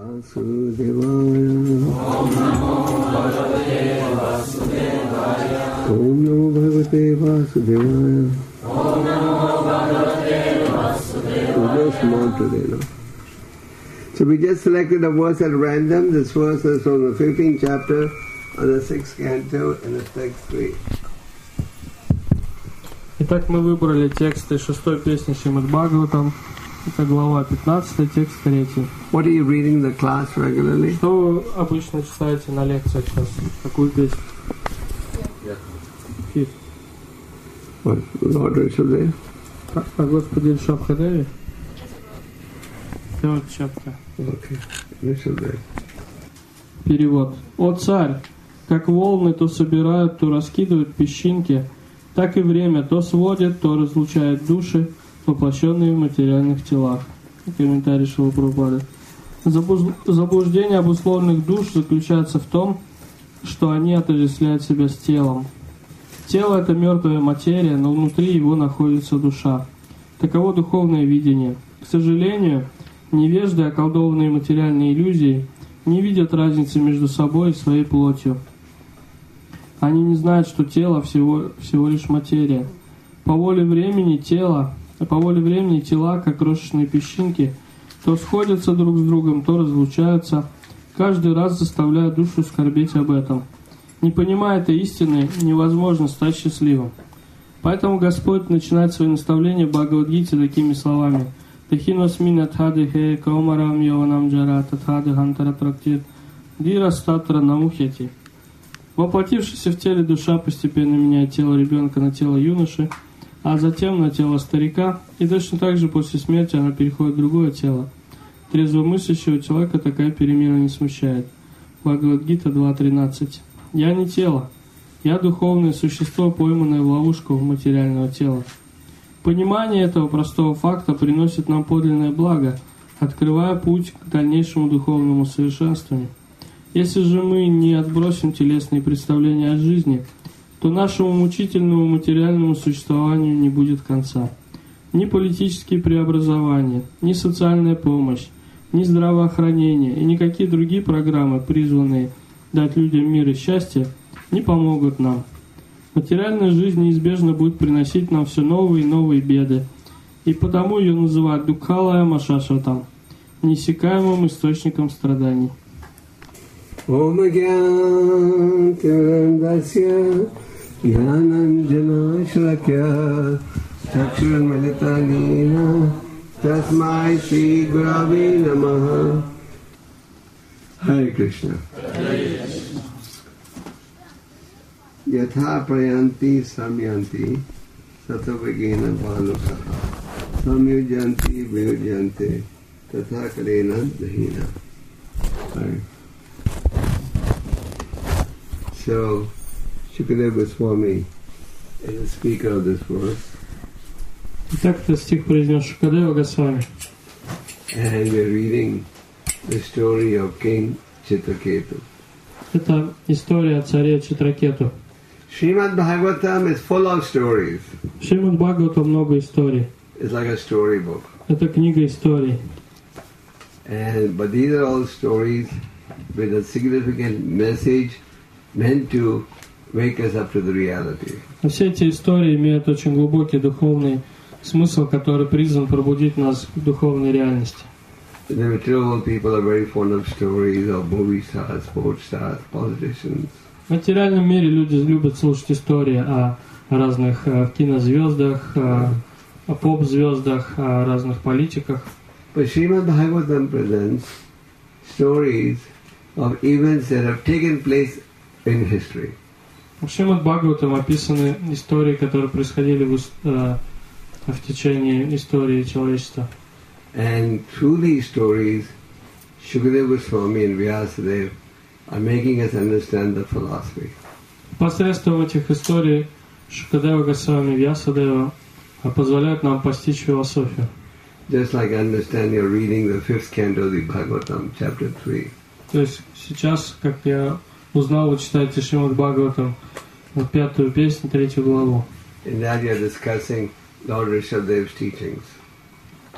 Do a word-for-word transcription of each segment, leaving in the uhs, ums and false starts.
Vasudevaya. Om Namo Bhagavate Vasudevaya. Om Namo Bhagavate Vasudevaya. Om Namo Bhagavate Vasudevaya. So just small today, no? So we just selected a verse at random. This verse is from the fifteenth chapter of the sixth canto in the text three. Итак, мы выбрали тексты шестой песни Шримад Бхагаватам. Это глава пятнадцатая, текст третий. What are you reading in the class regularly? Что вы обычно читаете на лекциях сейчас? Какую песню? Фифт. What? Lord Rishabdev? О Господе Ришабхадеве? Third chapter. Okay. Rishabdev. Перевод. О царь, как волны то собирают, то раскидывают песчинки, так и время то сводит, то разлучает души, воплощенные в материальных телах. Комментарий Шрила Прабхупады. Заблуждение обусловленных душ заключается в том, что они отождествляют себя с телом. Тело — это мертвая материя, но внутри его находится душа. Таково духовное видение. К сожалению, невежды, околдованные материальной иллюзией, не видят разницы между собой и своей плотью. Они не знают, что тело всего, всего лишь материя. По воле времени тело, по воле времени тела, как крошечные песчинки, то сходятся друг с другом, то разлучаются, каждый раз заставляя душу скорбеть об этом. Не понимая этой истины, невозможно стать счастливым. Поэтому Господь начинает свои наставления в Бхагавад-гите такими словами: «Тахиносмин атхадыхе каумарам йованам джара татхады хантара практир дирастатра намухяти». Воплотившаяся в теле душа постепенно меняет тело ребенка на тело юноши, а затем на тело старика, и точно так же после смерти она переходит в другое тело. Трезвомыслящего человека такая перемена не смущает. Бхагавад-гита два тринадцать. «Я не тело, я духовное существо, пойманное в ловушку материального тела». Понимание этого простого факта приносит нам подлинное благо, открывая путь к дальнейшему духовному совершенствованию. Если же мы не отбросим телесные представления о жизни, то нашему мучительному материальному существованию не будет конца. Ни политические преобразования, ни социальная помощь, ни здравоохранение и никакие другие программы, призванные дать людям мир и счастье, не помогут нам. Материальная жизнь неизбежно будет приносить нам все новые и новые беды, и потому ее называют дукхалая машашватам, неиссякаемым источником страданий. Om Gyan Tirandasya Gyananjana Shlakya Chakshur Militanina Tasmai Sri Gurave Namaha. Hare Krishna. Yatha prayanti samyanti satavagena bhanukaha samyujanti vyujante tatha karena dahina. Hare. So, Shukadeva Goswami is the speaker of this verse. Итак, этот стих произнес Шукадева Госвами. And we're reading the story of King Chitraketu. Это история о царе Читракету. Srimad Bhagavatam is full of stories. Шримад Бхагаватам много историй. It's like a storybook. Это книга историй. And but these are all stories with a significant message meant to wake us up to the reality. Все эти истории имеют очень глубокий духовный смысл, который призван пробудить нас к духовной реальности. The material people are very fond of stories of movie stars, sports stars, politicians. В материальном мире люди любят слушать истории о разных э, кинозвездах, э, о поп-звездах, о разных политиках. But Srimad Bhagavatam presents stories of events that have taken place in history. В Шримад Бхагаватам описаны истории, которые происходили в, э, в течение истории человечества. And through these stories, Shukadeva Goswami and Vyasadeva are making us understand the philosophy. Посредством этих историй Шукадева Госвами и Вьясадева позволяют нам постичь философию. Just like understand you're reading the fifth canto of the Bhagavatam, chapter three. То есть сейчас, как я узнал, вы читаете Шримад Бхагаватам, пятую песню, третью главу. In that you're discussing Lord Rishabdev's teachings.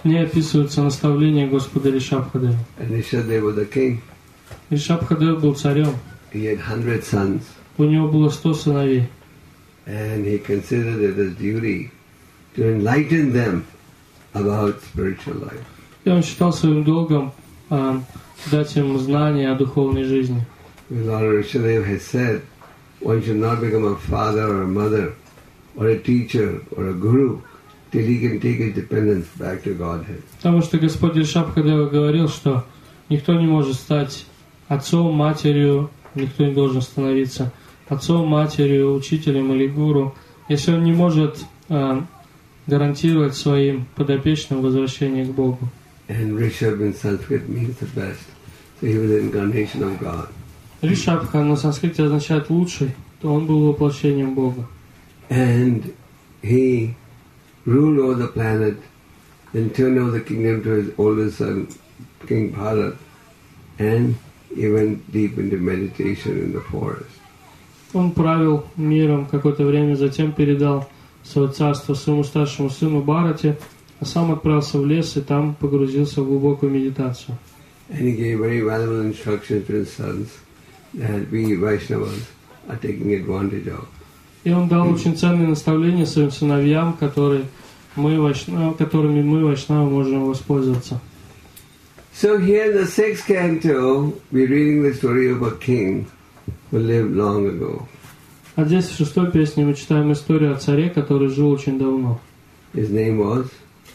В ней описываются наставления Господа Ришабхадева. And Rishadeva was the king. Ришабхадев был царем. He had hundred sons. У него было сто сыновей. And he considered it his duty to enlighten them about spiritual life. И он считал своим долгом э, дать им знания о духовной жизни. Lord Rishadev has said, one should not become a father or a mother or a teacher or a guru till he can take his dependence back to Godhead. Потому что Господь Ришабхадева говорил, что никто не может стать отцом, матерью, никто не должен становиться отцом, матерью, учителем или гуру, если он не может э, гарантировать своим подопечным возвращение к Богу. And Rishabh in Sanskrit means the best. So he was the incarnation of God. Ришабха на санскрите означает лучший, то он был воплощением Бога. And he ruled over the planet, then turned over the kingdom to his oldest son, King Bharat, and he went deep into meditation in the forest. Он правил миром какое-то время, затем передал свое царство своему старшему сыну Бхарате, а сам отправился в лес и там погрузился в глубокую медитацию. And he gave very valuable instructions to his sons that we Vaishnavas are taking advantage of. И он дал очень ценные наставления своим сыновьям, которые мы, вайшнавы, которыми мы, вайшнавы, можем воспользоваться. So here in the sixth canto, we're reading the story of a king who lived long ago. А здесь в шестой песне мы читаем историю о царе, который жил очень давно. His name was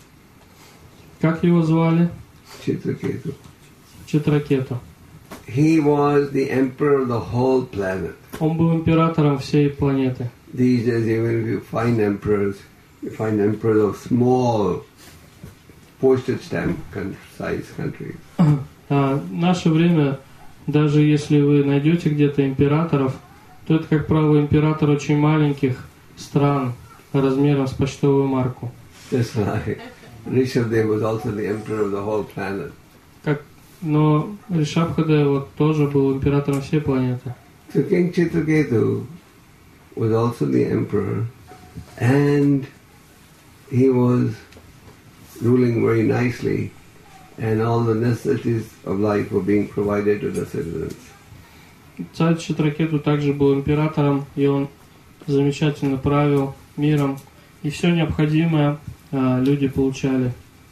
Как его звали? Chitraketu. Читракету. He was the emperor of the whole planet. Он был императором всей планеты. These days, even if you find emperors, you find emperors of small postage stamp size countries. А в наше время, даже если вы найдете где-то императоров, то это, как правило, император очень маленьких стран размером с почтовую марку. Just like Rishabdev was also the emperor of the whole planet. Как, но Ришабхадева тоже был императором всей планеты. So King Chitraketu was also the emperor, and he was ruling very nicely, and all the necessities of life were being provided to the citizens. Царь Читракету также был императором, и он замечательно правил миром, и все необходимое а, люди получали.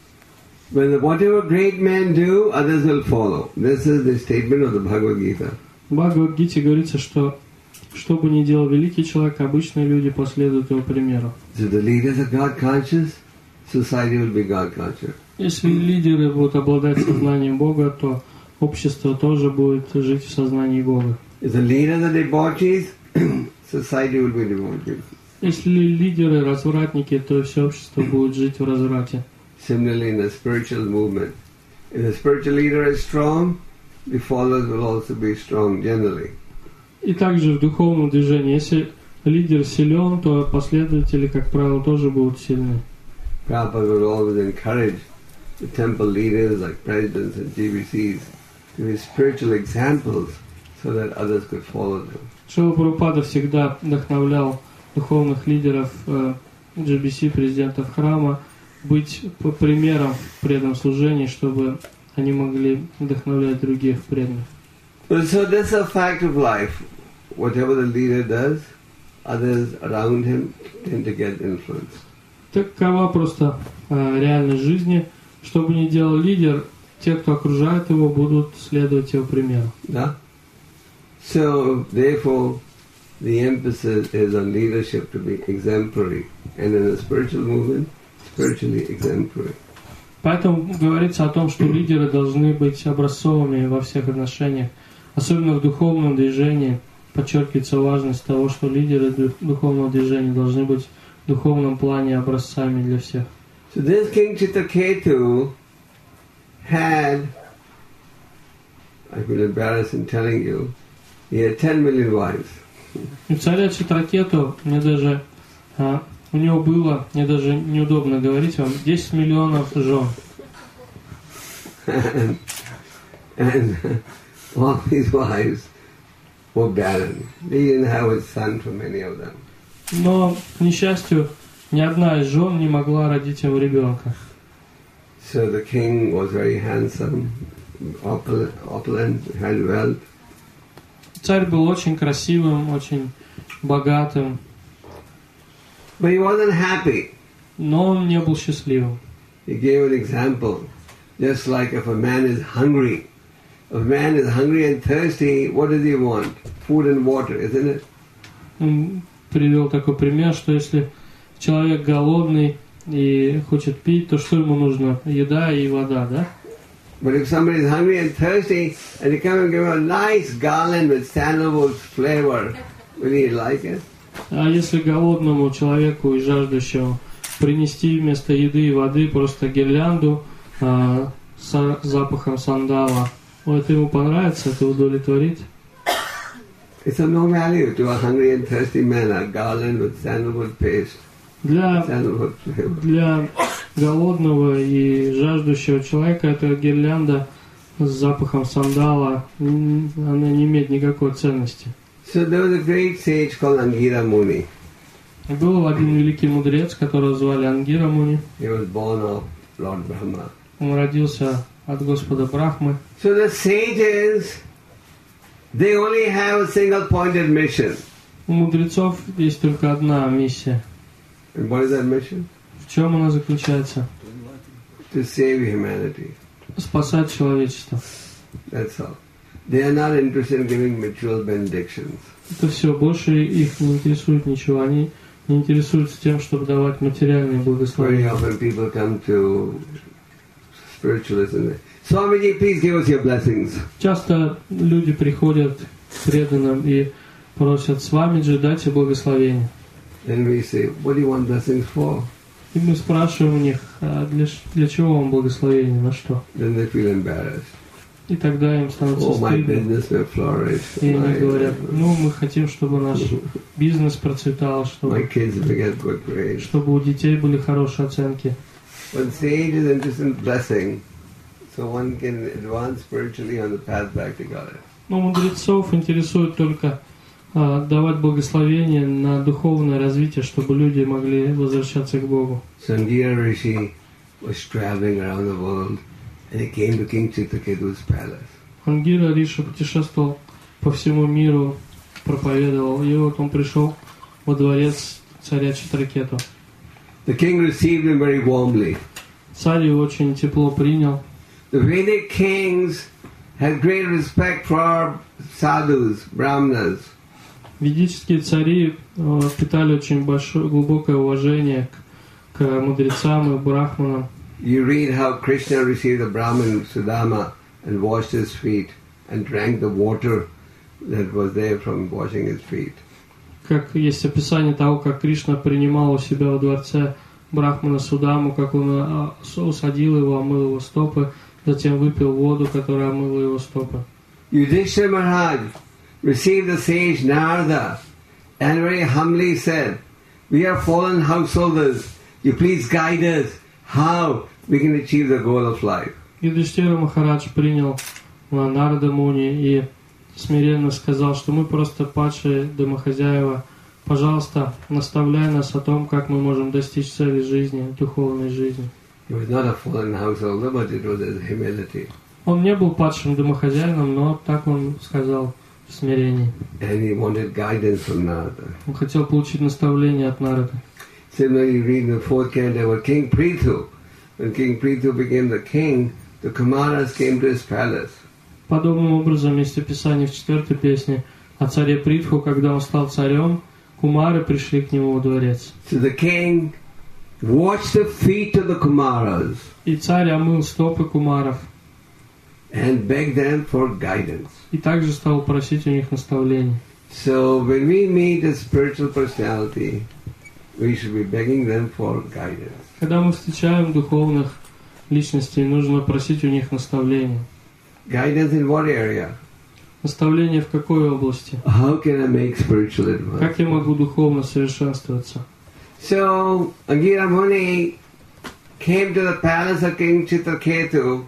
When whatever great men do, others will follow. This is the statement of the Bhagavad Gita. В Бхагавад-гите говорится, что что бы ни делал великий человек, обычные люди последуют его примеру. So the leaders are God conscious, society will be God conscious. Если лидеры будут обладать сознанием Бога, то общество тоже будет жить в сознании Бога. If the leaders are devotees, society will be devoted. Если лидеры развратники, то все общество будет жить в разврате. Similarly, in the spiritual movement, if the spiritual leader is strong, the followers will also be strong generally. И также в духовном движении, если лидер силен, то последователи, как правило, тоже будут сильны. Prabhupada would always encourage the temple leaders like presidents and G B Cs to be spiritual examples so that others could follow them. Шрила Прабхупада всегда вдохновлял духовных лидеров э, джи би си, президентов храма, быть по примером в преданном служении, чтобы они могли вдохновлять других преданных. So this is a fact of life. Whatever the leader does, others around him tend to get influenced. Такова просто э, реальность жизни. Что бы ни делал лидер, те, кто окружает его, будут следовать его примеру. Yeah? So therefore, the emphasis is on leadership to be exemplary, and in the spiritual movement, spiritually exemplary. Поэтому говорится о том, что лидеры должны быть образцовыми во всех отношениях. Особенно в духовном движении подчеркивается важность того, что лидеры духовного движения должны быть в духовном плане образцами для всех. So this King Chitraketu had, I feel embarrassed in telling you, he had ten million wives. У царя Читракету, мне даже, а, у него было, мне даже неудобно говорить вам, десять миллионов жен. And, and all these wives were barren. He didn't have a son for many of them. Но, к несчастью, ни одна из жен не могла родить ему ребенка. So the king was very handsome, opulent, opulent, had wealth. Царь был очень красивым, очень богатым, But he wasn't happy. но он не был счастливым. He gave an example. Just like if a man is hungry, if a man is hungry and thirsty, what does he want? Food and water, isn't it? Он привел такой пример, что если человек голодный и хочет пить, то что ему нужно? Еда и вода, да? But if somebody is hungry and thirsty, and you come and give him a nice garland with sandalwood flavor, will he like it? А если голодному человеку и жаждущему принести вместо еды и воды просто гирлянду а, с запахом сандала, это ему понравится, это удовлетворит? It's of no value to a hungry and thirsty man, a garland with sandalwood paste. Для, Sandalwood flavor. для голодного и жаждущего человека эта гирлянда с запахом сандала, м, она не имеет никакой ценности. So there was a great sage called Angira Muni. И был один великий мудрец, которого звали Ангира Муни. He was born of Lord Brahma. Он родился от Господа Брахмы. So the sages, they only have a single pointed mission. У мудрецов есть только одна миссия. And what is that mission? В чем она заключается? To save humanity. Спасать человечество. That's all. They are not interested in giving mutual benedictions. Это все. Больше их не интересует ничего. Они не интересуются тем, чтобы давать материальные Very благословения. often people come to spiritualists and say, Swamiji, please give us your blessings. Часто люди приходят к преданным и просят: Свамиджи, дайте благословение. Then we say, what do you want blessings for? И мы спрашиваем у них: а для, ш- для чего вам благословение, на что? Then they feel embarrassed. И тогда им становится Oh, my стыдно. business will flourish. И они My, говорят: ну, мы хотим, чтобы наш бизнес процветал, my чтобы, kids will get good grades. чтобы у детей были хорошие оценки. When sage is interested in blessing, so one can advance spiritually on the path back to God. Но мудрецов интересует только а, давать благословение на духовное развитие, чтобы люди могли возвращаться к Богу. So Angira Rishi was traveling around the world and he came to King Chitraketu's palace. Ангира Риша путешествовал по всему миру, проповедовал, и вот он пришел во дворец царя Читракету. The king received him very warmly. Царь его очень тепло принял. The Vedic kings had great respect for sadhus, brahmanas. Ведические цари э, питали очень большое, глубокое уважение к, к мудрецам и брахманам. You read how Krishna received the Brahmin Sudama and washed his feet and drank the water that was there from washing his feet. Как есть описание того, как Кришна принимал у себя во дворце брахмана Судаму, как он а, с- усадил его, омыл его стопы, затем выпил воду, которая омыла его стопы. Yudhishthira Maharaj received the sage Narada and very humbly said, we are fallen householders, you please guide us how we can achieve the goal of life. Юдхиштира Махарадж принял а, Нарада Муни и смиренно сказал, что мы просто падшие домохозяева. Пожалуйста, наставляй нас о том, как мы можем достичь цели жизни, духовной жизни. He was not a fallen householder, but it was his humility. Он не был падшим домохозяином, но так он сказал в смирении. And he wanted guidance from Narada. Он хотел получить наставление от Нарада. Similarly, you read in the fourth canto about King Prithu. When King Prithu became the king, the Kumaras came to his palace. Подобным образом есть описание в четвертой песне о царе Притху, когда он стал царем, кумары пришли к нему во дворец. So the king washed the feet of the Kumaras И царь омыл стопы кумаров, and begged them for guidance. и также стал просить у них наставлений. So when we meet a spiritual personality, we should be begging them for guidance. Когда мы встречаем духовных личностей, нужно просить у них наставления. Guidance in what area? Наставление в какой области? How can I make spiritual advance? Как я могу духовно совершенствоваться? So Angira Muni came to the palace of King Chitraketu,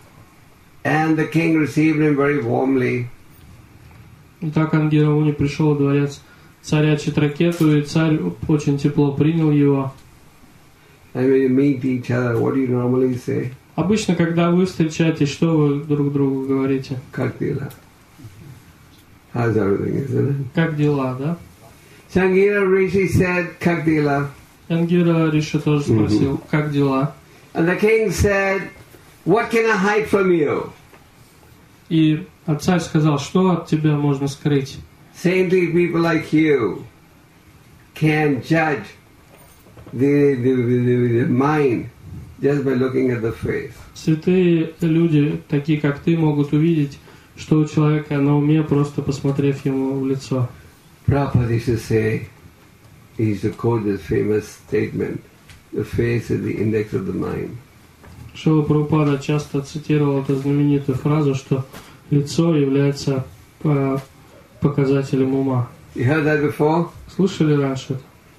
and the king received him very warmly. Итак, Ангира Муни пришел во дворец царя Читракету, и царь очень тепло принял его. And when you meet each other, what do you normally say? Обычно, когда вы встречаетесь, что вы друг другу говорите? Как дела? How's everything, isn't it? Как дела, да? Sangira Rishi said, как дела? Ангира Риши тоже спросил, как дела? And the king said, what can I hide from you? И царь сказал, что от тебя можно скрыть? Saintly people like you can judge the, the, the, the mind just by looking at the face. Святые люди, такие как ты, могут увидеть, что у человека на уме, просто посмотрев ему в лицо. Prabhupada used to say, he used to quote this famous statement, the face is the index of the mind. Шрила Прабхупада часто цитировал эту знаменитую фразу, что лицо является показателем ума. You heard that before? Слышали раньше это?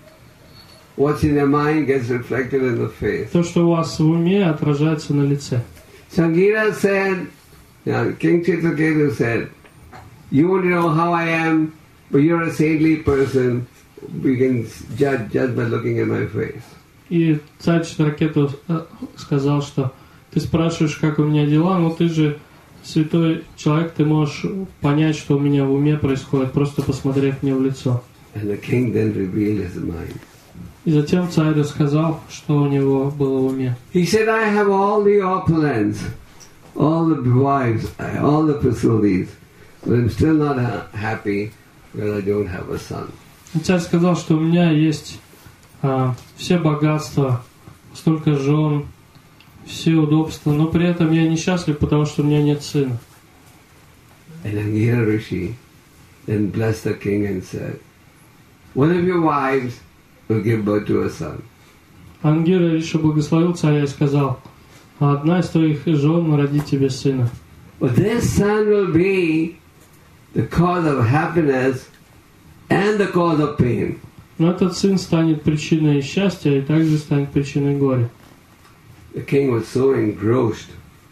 What's in your mind gets reflected in the face. То, что у вас в уме, отражается на лице. Sangeeta said, now King Chitraketu said, you want to know how I am, but you're a saintly person, we can judge just by looking at my face. И царь Читракету сказал, что ты спрашиваешь, как у меня дела, но ты же святой человек, ты можешь понять, что у меня в уме происходит, просто посмотрев мне в лицо. And the king then revealed his mind. И затем царь рассказал, что у него было в уме. He said, I have all the opulence, all the wives, all the facilities, but I'm still not ha- happy because I don't have a son. И царь сказал, что у меня есть а, все богатства, столько жен, все удобства, но при этом я несчастлив, потому что у меня нет сына. And Angira Rishi then blessed the king and said, one of your wives will give birth to a son. Ангира Риша благословил царя и сказал, а одна из твоих жен родит тебе сына. But this son will be the cause of happiness and the cause of pain. Но этот сын станет причиной счастья и также станет причиной горя. The king was so engrossed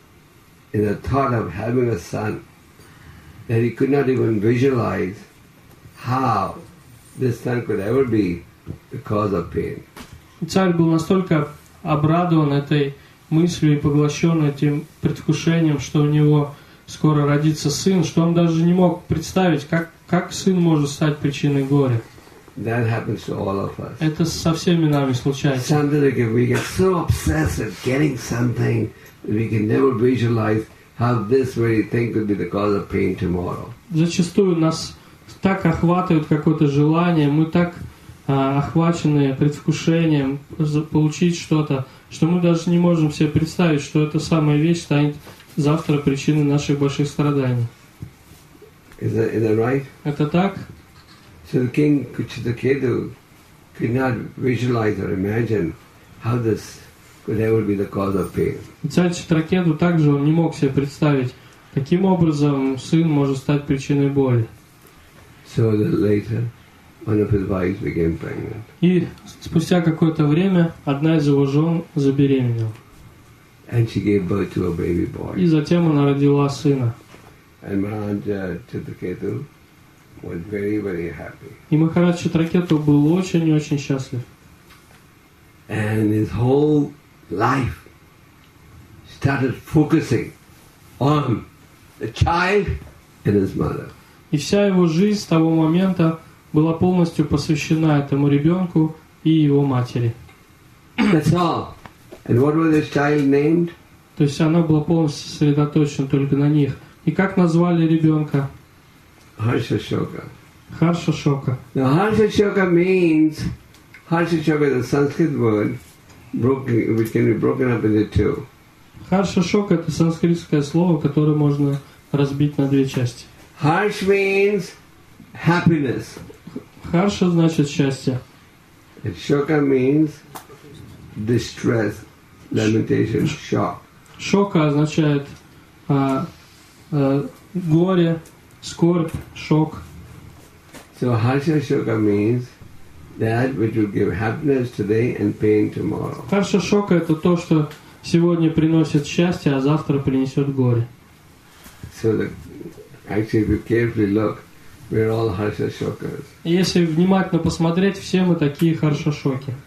in the thought of having a son that he could not even visualize how this son could ever be the cause of pain. Царь был настолько обрадован этой мыслью и поглощен этим предвкушением, что у него скоро родится сын, что он даже не мог представить, как, как сын может стать причиной горя. That happens to all of us. Это со всеми нами случается. Sometimes we get so obsessed with getting something that we can never visualize how this very thing could be the cause of pain tomorrow. Зачастую нас так охватывает какое-то желание, мы так а, охвачены предвкушением получить что-то, что мы даже не можем себе представить, что эта самая вещь станет завтра причиной наших больших страданий. Is that, is that right? Это так? So the king Chitraketu could not visualize or imagine how this could ever be the cause of pain. Царь Читракету также он не мог себе представить, каким образом сын может стать причиной боли. So that later, one of his wives became pregnant. И спустя какое-то время одна из его жен забеременела. And she gave birth to a baby boy. И затем она родила сына. And Maharaja Chitraketu was very, very happy. И Махарадж Читракету был очень и очень счастлив. And his whole life started focusing on the child and his mother. И вся его жизнь с того момента была полностью посвящена этому ребенку и его матери. That's all. And what was this child named? То есть она была полностью сосредоточена только на них. И как назвали ребенка? Harshashoka. Харша Шока. Now Harshashoka means, Harshashoka is a Sanskrit word broken, which can be broken up into two. Харша Шока — это санскритское слово, которое можно разбить на две части. Harsh means happiness. Харша значит счастье. And Shoka means distress, lamentation, shock. Шока означает а, а, горе, скорбь, шок. So Harsha Shoka means that which will give happiness today and pain tomorrow. Харша Шока — это то, что сегодня приносит счастье, а завтра принесет горе. So that actually, if you carefully look, we're all Harsha Shokas. И если внимательно посмотреть, все мы такие Харша Шоки.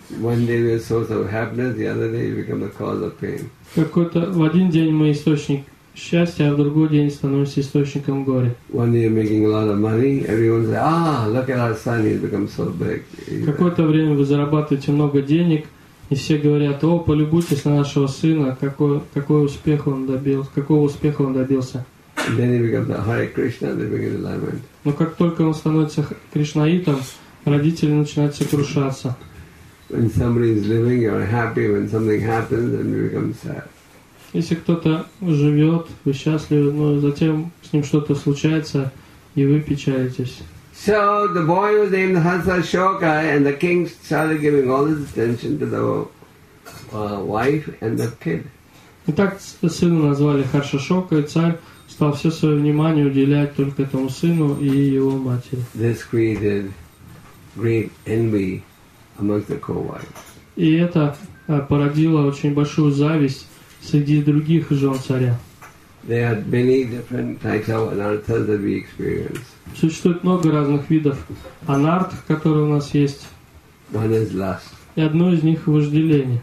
One day we are a source of happiness, the other day we become the cause of pain. Какой-то в один день мы источник счастья, а в другой день становимся источником горя. One day you're making a lot of money, everyone says, ah, look at our son, he's become so big. Какое-то время вы зарабатываете много денег, и все говорят: о, полюбуйтесь на нашего сына, какой, какой успех он добился, какого успеха он добился. And then he becomes a Hare Krishna, they begin to lament. Но как только он становится кришнаитом, родители начинают сокрушаться. When somebody is living, you're happy. When something happens, then you become sad. Если кто-то живет, вы счастливы, но затем с ним что-то случается, и вы печалитесь. So the boy was named Harsa Shoka, and the king started giving all his attention to the uh, wife and the kid. Итак, сына назвали Харшашока, и царь стал все свое внимание уделять только этому сыну и его матери. This created great envy amongst the co-wives. И это породило очень большую зависть среди других жен царя. There are many different types of anarthas that we experience. Существует много разных видов анарт, которые у нас есть. One is lust. И одно из них — вожделение.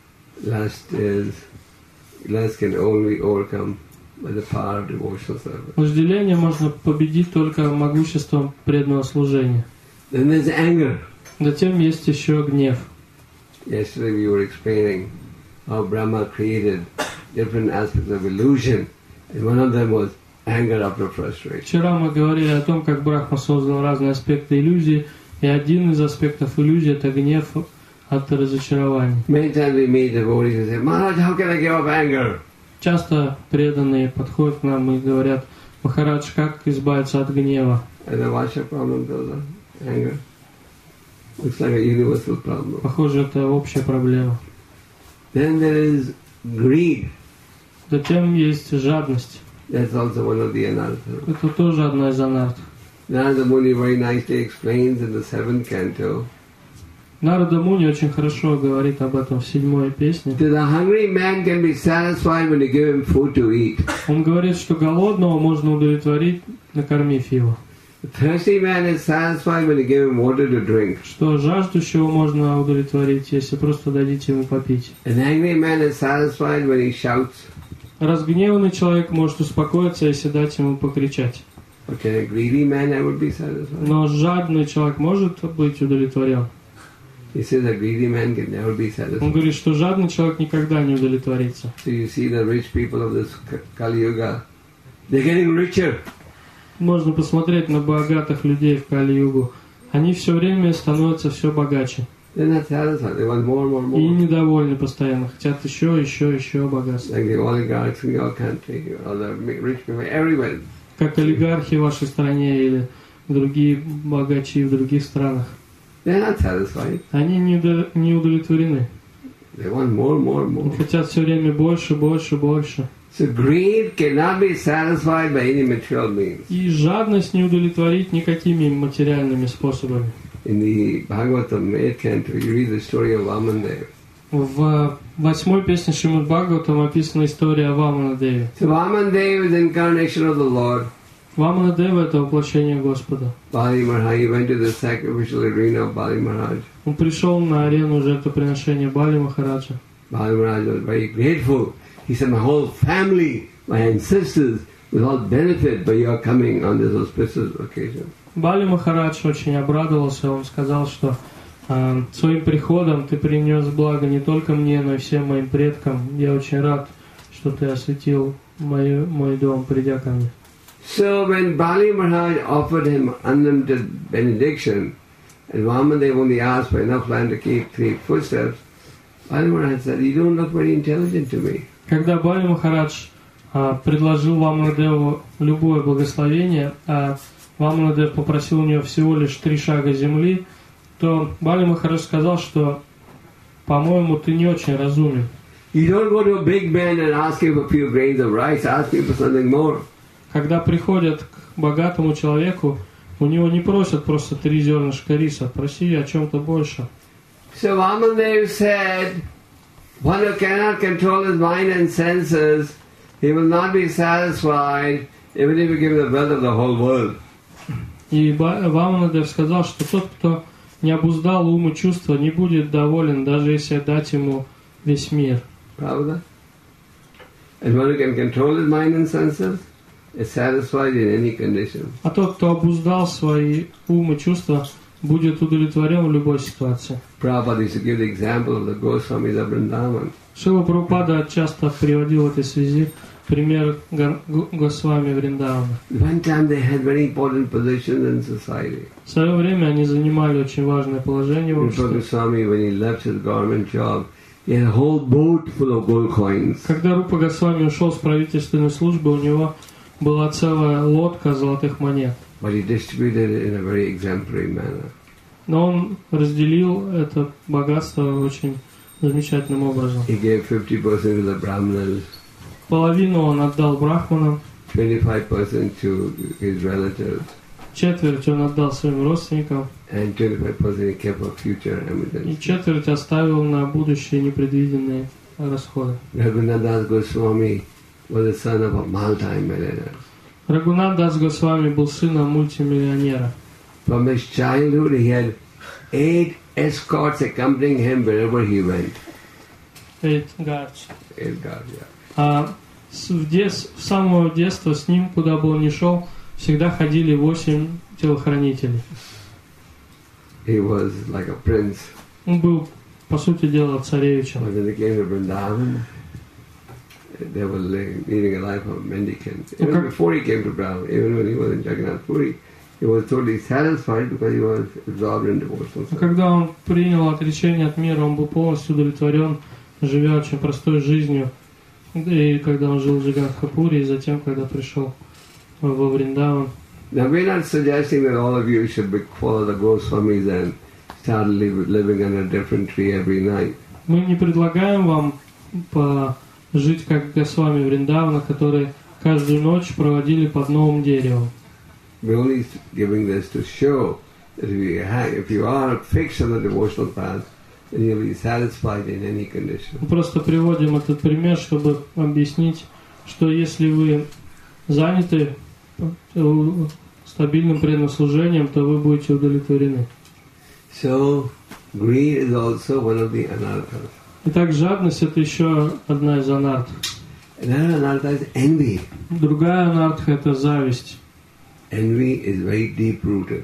Lust is lust can only overcome by the power of devotional service. Вожделение можно победить только могуществом преданного служения. Then there's anger. Затем есть еще гнев. Yesterday we were explaining how Brahma created different aspects of illusion, and one of them was anger after frustration. Вчера мы говорили о том, как Брахма создал разные аспекты иллюзии, и один из аспектов иллюзии — это гнев от разочарования. Many times we meet devotees and say, Maharaj, how can I give up anger? Часто преданные подходят к нам и говорят: Махарадж, как избавиться от гнева? And the what's your problem, brother? Anger? Looks like a universal problem. Похоже, это общая проблема. Then there is greed. Затем есть жадность. That's also one of the anarthas. Это тоже одна из анарт. Narada Muni very nicely explains in the seventh canto. Нарада Муни очень хорошо говорит об этом в седьмой песне. That the hungry man can be satisfied when you give him food to eat. Он говорит, что голодного можно удовлетворить, накормив его. The thirsty man is satisfied when you give him water to drink. Что жаждущего можно удовлетворить, если просто дадите ему попить. An angry man is satisfied when he shouts. Разгневанный человек может успокоиться, если дать ему покричать. But can a greedy man ever be satisfied? Но жадный человек может быть удовлетворен. He says a greedy man can never be Он satisfied. говорит, что жадный человек никогда не удовлетворится. So you see the rich people of this Kali Yuga, they're getting richer. Можно посмотреть на богатых людей в Кали-югу. Они все время становятся все богаче. They're not satisfied. They want more, more, И more. недовольны постоянно. Хотят еще, еще, еще богатства. Like the oligarchs in your country, or the rich people everywhere. Как олигархи в вашей стране или другие богачи в других странах. They're not satisfied. Они не удо- не удовлетворены. They want more, more, Они more. хотят все время больше, больше, больше. So greed cannot be satisfied by any material means. И жадность не удовлетворить никакими материальными способами. In the Bhagavatam, eighth canto, you read the story of Vamandev. В восьмой песне Шримад Бхагаватам описана история о Ваманадеве. So Vamandev is the incarnation of the Lord. Ваманадева — это воплощение Господа. Bali Maharaj, he went to the sacrificial arena of Bali Maharaj. Он пришел на арену жертвоприношения Бали Махараджа. Bali Maharaj was very grateful. He said, my whole family, my ancestors, will all benefit by your coming on this auspicious occasion. Бали Махарадж очень обрадовался. Он сказал, что э, своим приходом ты принес благо не только мне, но и всем моим предкам. Я очень рад, что ты осветил мой, мой дом, придя ко мне. So when Bali Maharaj offered him unlimited benediction, and Vamandev only asked for enough land to keep three footsteps, Bali Maharaj said, you don't look very intelligent to me. Когда Бали Махарадж э, предложил Ваманадеву любое благословение, а Ваманадев попросил у него всего лишь три шага земли, то Бали Махарадж сказал, что, по-моему, ты не очень разумен. You don't go to a big man and ask him for a few grains of rice, ask him for something more. Когда приходят к богатому человеку, у него не просят просто три зернышка риса, проси о чем-то больше. So Vamandev said, one who cannot control his mind and senses, he will not be satisfied even if you give him the wealth of the whole world. И Ваманадев сказал, что тот, кто не обуздал ум и чувства, не будет доволен, даже если дать ему весь мир. Pravda? And one who can control his mind and senses is satisfied in any condition. А тот, кто обуздал свои ум и чувства, будет удовлетворен в любой ситуации. Prabhupada used to give the example of the Goswamis of Vrindavan. Шрила Прабхупада часто приводил в этой связи пример Госвами Вриндавана. One time they had very important positions in society. В свое время они занимали очень важное положение в Rupa обществе. Goswami, when he left his government job, he had a whole boat full of gold coins. Когда Рупа Госвами ушел с правительственной службы, у него была целая лодка золотых монет. But he distributed it in a very exemplary manner. Но он разделил это богатство очень замечательным образом. He gave fifty percent to the Brahmanas, Половину он отдал брахманам, twenty-five percent to his relatives, четверть он отдал своим родственникам, and twenty-five percent he kept for future и emergency. четверть оставил на будущие непредвиденные расходы. Raghunath Goswami was the son of a multi-millionaire. Рагунат Дас Госвами был сыном мультимиллионера. From his childhood he had eight escorts accompanying him wherever he went. Эйт Гардж. Eight guards, yeah. А с, в дет, с самого детства с ним, куда бы он ни шел, всегда ходили восемь телохранителей. He was like a prince. Он был, по сути дела, царевичем. When they came to Vrindavan, they were living, leading a life of mendicant. Even Okay. before he came to Vrindavan, even when he was in Jagannath Puri, he was totally satisfied because he was absorbed in devotional А service. когда он принял отречение от мира, он был полностью удовлетворен, живя очень простой жизнью. И когда он жил в Джаганнатхапуре, и затем, когда пришел во Вриндаван. Now we're not suggesting that all of you should be, follow the Goswamis and start live, living under a different tree every night. Мы не предлагаем вам по- жить как Госвами Вриндавана, которые каждую ночь проводили под новым деревом. We're only giving this to show that if you, have, if you are fixed on the devotional path, then you'll be satisfied in any condition. Мы просто приводим этот пример, чтобы объяснить, что если вы заняты э, стабильным преданным служением, то вы будете удовлетворены. So, greed is also one of the anarthas. Итак, жадность — это еще одна из анарт. Another anartha is envy. Другая анартха — это зависть. Envy is very deep-rooted.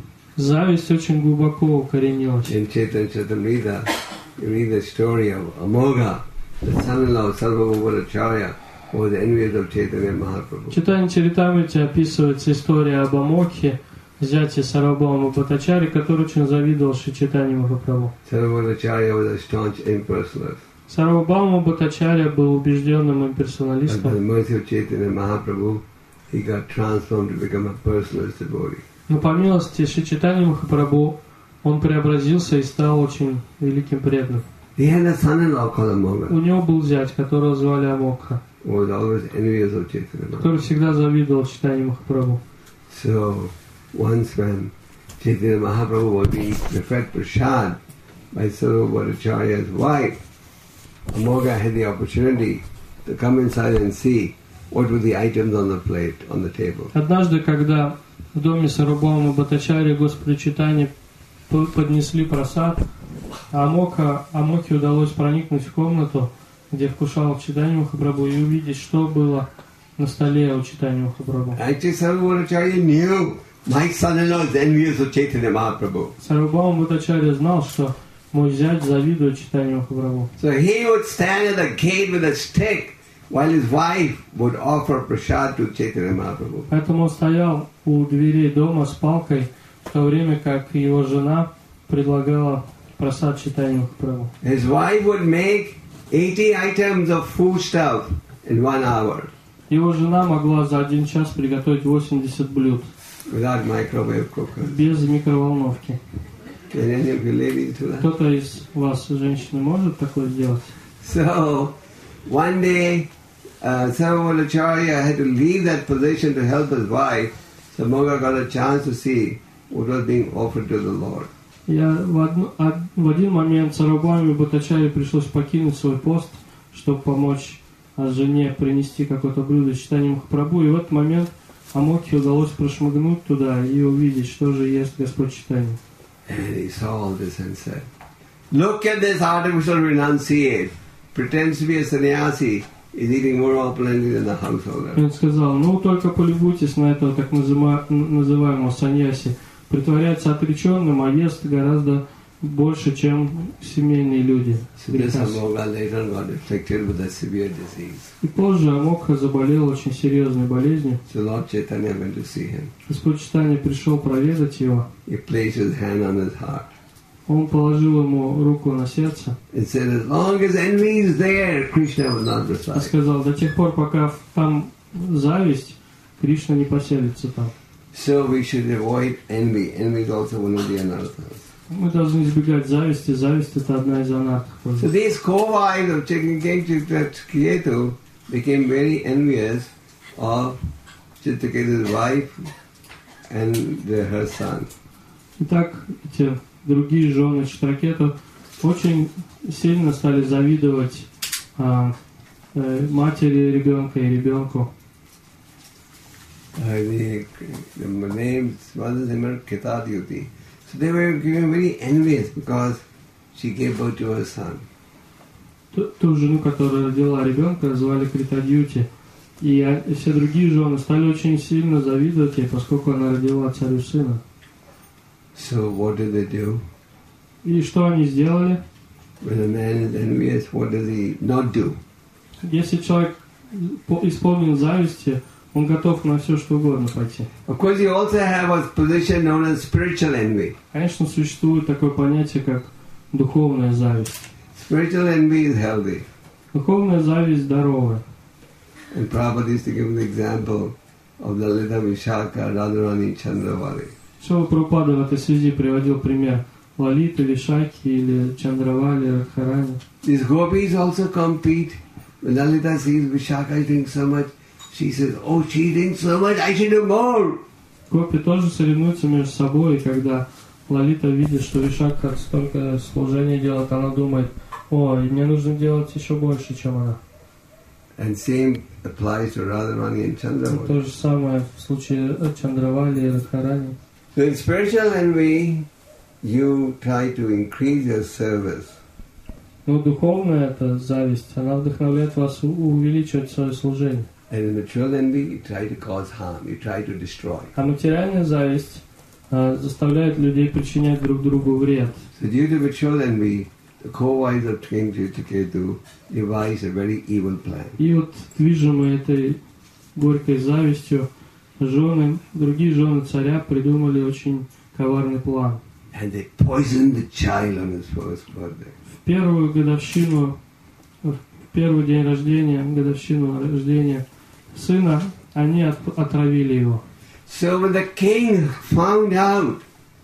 Зависть очень глубоко укоренилась. In Chaitanya Charitamrita, you read the story of Amogha, the son-in-law of Sarvabhauma Acharya, who was envious of Chaitanya Mahaprabhu. В Чайтанья Чаритамрите описывается история об Амокхе, зяте Сарвабхаума Бхаттачарьи, который очень завидовал Шри Чайтанье Махапрабху. Sarvabhauma Acharya was a staunch impersonalist. Сарвабхаума Бхаттачарья был убежденным But by the имперсоналистом, mercy of Chaitanya Mahaprabhu, he got transformed to become a personalist devotee. но по милости Шри Чайтаньи Махапрабху он преобразился и стал очень великим преданным. He had a son-in-law called Amogha, У него был зять, которого звали Амокха, who was always envious of Chaitanya который Mahaprabhu. всегда завидовал Чайтанье Махапрабху. So, once when Chaitanya Mahaprabhu was being prepared prasad by Sarvabhauma Acharya's wife, Amogha had the opportunity to come inside and see what were the items on the plate, on the table. Однажды, когда в доме Сарвабхаума Бхаттачарьи Господу Чайтанье п- поднесли просад, а Амока, Амоке удалось проникнуть в комнату, где вкушал Чайтанья Махапрабху, и увидеть, что было на столе у Чайтанья Махапрабху. Actually, Sarvabhauma Acharya knew my son-in-law is envious of Chaitanya Mahaprabhu. Сарвабхаума Бхаттачарья знал, что мой зять завидует Чайтанью Махапрабху. So he would stand at the gate with a stick while his wife would offer prasad to Chaitanya Mahaprabhu. Поэтому он стоял у дверей дома с палкой, в то время как его жена предлагала просад Чайтанью Махапрабху. His wife would make eighty items of food stuff in one hour Его жена могла за один час приготовить восемьдесят блюд without microwave cooker. без микроволновки. Can any of you ladies do that? Кто-то из вас, женщины, может такое сделать? So, one day, uh, Sarvabhauma Acharya had to leave that position to help his wife. So Amogha got a chance to see what was being offered to the Lord. Я в, одну- од- в один момент Сарвабхауме Бхаттачарье пришлось покинуть свой пост, чтобы помочь а, жене принести какое-то блюдо Чайтанье Махапрабху. И в этот момент Амоке удалось прошмыгнуть туда и увидеть, что же ест Господь Чайтанья. And he saw all this and said, look at this artificial renunciate, pretends to be a sannyasi, is eating more opulently than the householder. И он сказал, ну только полюбуйтесь на этого так назыма- называемого саньяси. Притворяется отреченным, а ест гораздо больше, чем семейные люди. So this Amogha later on got afflicted with a severe disease. И позже Амокха заболел очень серьезной болезнью. So Lord Chaitanya went to see him. Господь Чайтанья пришел проведать его. He placed his hand on his heart Он положил ему руку на сердце and said, as long as envy is there, Krishna will not и reside. сказал, до тех пор, пока там зависть, Кришна не поселится там. So we should avoid envy. Envy is also one of the anarthas. Мы должны избегать зависти. Зависть – это одна из анархов. So these co-wives of Chitraketu became very envious of Chitraketu's wife and the, her son. Итак, эти другие жены Читракету очень сильно стали завидовать а, э, матери ребенка и ребенку. Uh, the, the name mother's name was Ketadyuti. So they were getting very envious because she gave birth to her son. Ту, ту жену, которая родила ребенка, звали Критадьюти. И а, все другие жены стали очень сильно завидовать ей, поскольку она родила царю сына. So what did they do? И что они сделали? When a man is envious, what does he not do? Если человек по- исполнен зависти, он готов на все, что угодно пойти. Of course, you also have a position known as spiritual envy. Конечно, существует такое понятие, как духовная зависть. Spiritual envy is healthy. Духовная зависть здоровая. And Prabhupada used to give the example of Lalita Vishaka Radharani Chandravali. Шрила Прабхупада в этой связи приводил пример Лалиты, Вишаки или Чандравали, Радхарани. These gopis also compete. When Lalita sees Vishaka doing so much, she says, oh, she doing so much, I should do more. Гопи тоже соревнуются между собой, и когда Лалита видит, что Вишака столько служения делает, она думает, ой, мне нужно делать еще больше, чем она. And same applies to Radharani and И то Chandravali. же самое в случае Чандравали и Радхарани. So in spiritual envy, you try to increase your service. Но духовная эта зависть, она вдохновляет вас у- увеличивать свое служение. And in material envy, you try to cause harm, you try to destroy. А материальная зависть а, заставляет людей причинять друг другу вред. So due to material envy, the co-wives of King Chitraketu devised a very evil plan. И вот, движимые этой горькой завистью, жены, другие жены царя придумали очень коварный план. And they poisoned the child on his first birthday. В первую годовщину, в первый день рождения, годовщину рождения сына, они от- отравили его. So when the king found out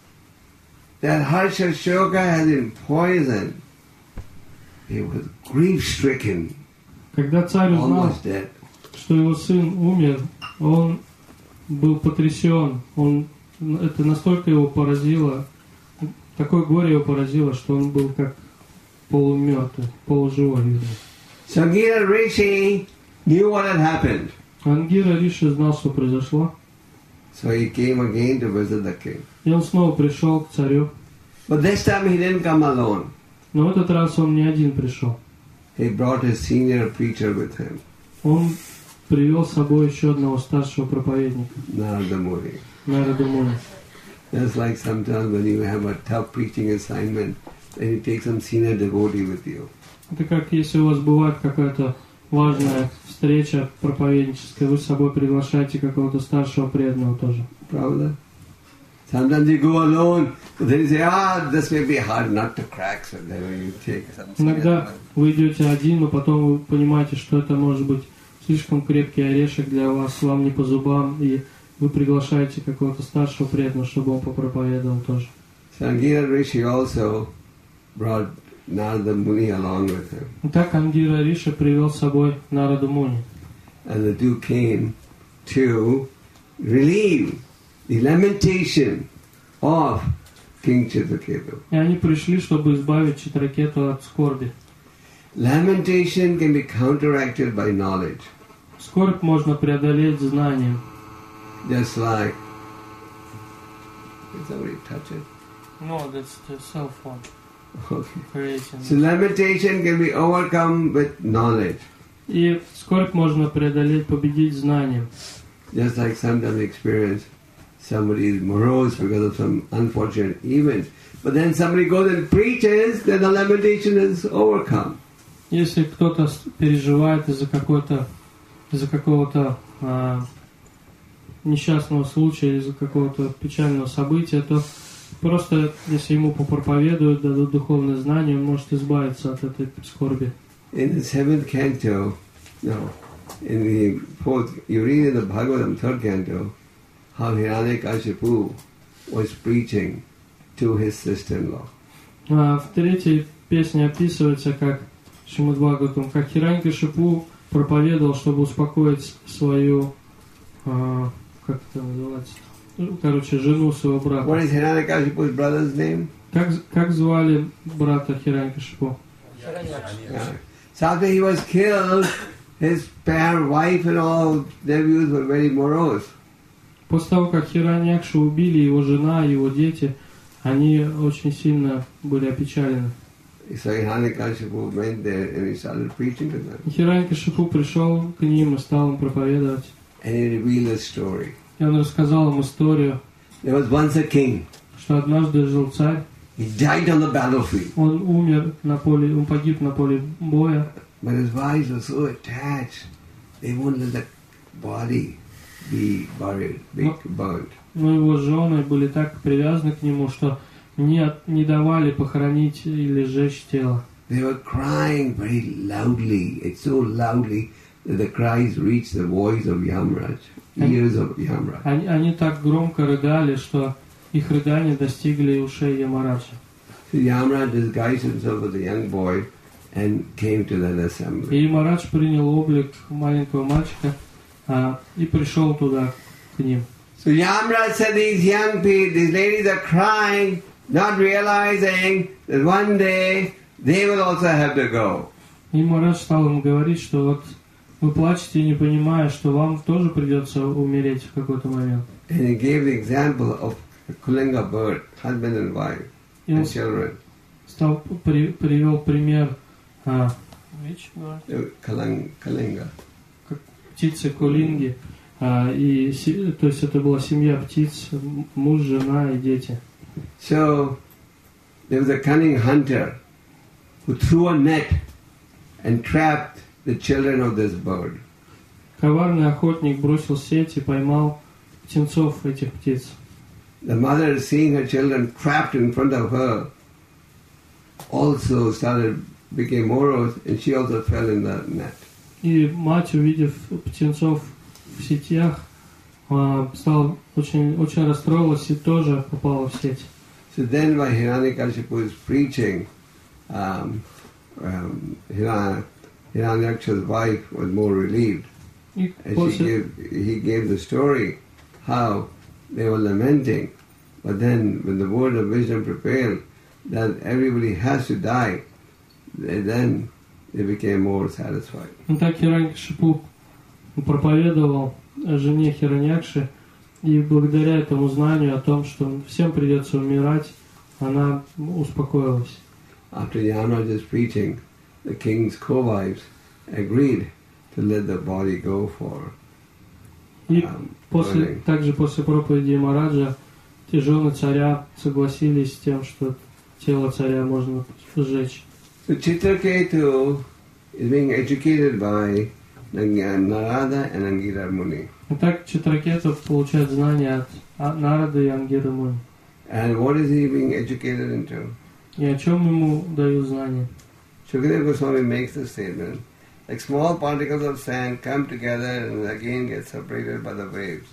that Harshashoka had been poisoned, he was grief-stricken, Когда царь узнал, almost dead. что его сын умер, он был потрясен. Он, это настолько его поразило, такое горе его поразило, что он был как полумертвый, полуживой. видно. Sangira Rishi knew what had happened. Ангира Риши знал, что произошло, So he came again to visit the king. и он снова пришел к царю. But this time he didn't come alone. Но в этот раз он не один пришел. He brought his senior preacher with him, Он привел с собой еще одного старшего проповедника, Narada Muni. Нарада Муни. Just like sometimes when you have a tough preaching assignment, then you take some senior devotee with you. Это как если у вас бывает какая-то важная встреча проповедническая, вы с собой приглашаете какого-то старшего преданного тоже. Pravda? Sometimes you go alone, then you say, ah, this may be hard not to crack, so then you take some Иногда senior. вы идете один, но потом вы понимаете, что это может быть слишком крепкий орешек для вас, вам не по зубам, и вы приглашаете какого-то старшего преданного, чтобы он попроповедовал тоже. Sangira Rishi also brought Narada Muni along with him. И так Ангира Риша привел с собой Нараду Муни. And the two came to relieve the lamentation of King Chitraketu. И они пришли, чтобы избавить Читракету от скорби. Lamentation can be counteracted by knowledge. Скорбь можно преодолеть знанием. Just like, did somebody touch it? No, that's the cell phone. Okay. Creating. So lamentation can be overcome with knowledge. И скорбь можно преодолеть, победить знанием. Just like sometimes experience somebody is morose because of some unfortunate event, but then somebody goes and preaches, then the lamentation is overcome. Если кто-то переживает из-за какой-то, из-за какого-то а, несчастного случая, из-за какого-то печального события, то просто, если ему попроповедуют, дадут духовное знание, он может избавиться от этой скорби. In the seventh canto, no, in the fourth, you read in the Bhagavatam, third canto, how Hiranyakashipu was preaching to his sister-in-law. А в третьей песне описывается, как Шримад Бхагаватам, как Хираньякашипу проповедовал, чтобы успокоить свою, а, как это называется, короче, жену своего брата. What is Hiranyakashipu's brother's name? Как, как звали брата Хираньякашипу? Yeah. So after he was killed, his parent, wife and all nephews were very morose. После того, как Хираньякшу убили, его жена, его дети, они очень сильно были опечалены. So Hiranyakashipu went there and he started preaching to them. Хираньякашипу пришел к ним и стал им проповедовать. And he revealed a story. И он рассказал им историю, There was once a king. что однажды жил царь. He died on the battlefield. Он умер на поле, он погиб на поле боя. But his wives were so attached, they wouldn't let the body be buried, be burnt. Но его жены были так привязаны к нему, что не, не давали похоронить или сжечь тело. They were crying very loudly. It's so loudly that the cries reached the voice of Yamraj, ears of Yamraj. Они, они так громко рыдали, что их рыдания достигли ушей Ямараджа. So Yamraj disguised himself as a young boy and came to that assembly. И Ямарадж принял облик маленького мальчика а, и пришел туда к ним. So Yamraj said, these young people, these ladies are crying, not realizing that one day they will also have to go. И Ямарадж стал им говорить, что вот вы плачете, не понимая, что вам тоже придется умереть в какой-то момент. And he gave the example of a Kulinga bird, husband and wife, И and он children. стал, при, привел пример а, Uh, Kalang, Kalinga. как птицы Кулинги. А, и, си- то есть это была семья птиц, м- муж, жена и дети. So there was a cunning hunter who threw a net and trapped the children of this bird. Коварный охотник бросил сеть и поймал птенцов этих птиц. The mother, seeing her children trapped in front of her, also started became morose, and she also fell in the net. И мать, увидев птенцов в сетях, а, стала очень, очень расстроилась и тоже попала в сеть. So then, while Hiranyakashipu is preaching, um, um, Hiran- Hiranyaksha's wife was more relieved, И and she после, gave, he gave the story how they were lamenting, but then when the word of wisdom prevailed that everybody has to die, then they became more satisfied. ну, так Хираньякашипу проповедовал жене Хираньякши, и благодаря этому знанию о том, что всем придется умирать, она успокоилась. After Yamraj's preaching, the king's co-wives agreed to let the body go for И um, после, burning. также после проповеди Мараджа те жены царя согласились с тем, что тело царя можно сжечь. So Chitraketu is being educated by Narada and Angira Muni. Итак, Читракету получает знания от А- Нарады и Ангиры Муни. And what is he being educated into? И о чем ему дают знания? Shukadeva Goswami makes the statement, like small particles of sand come together and again get separated by the waves.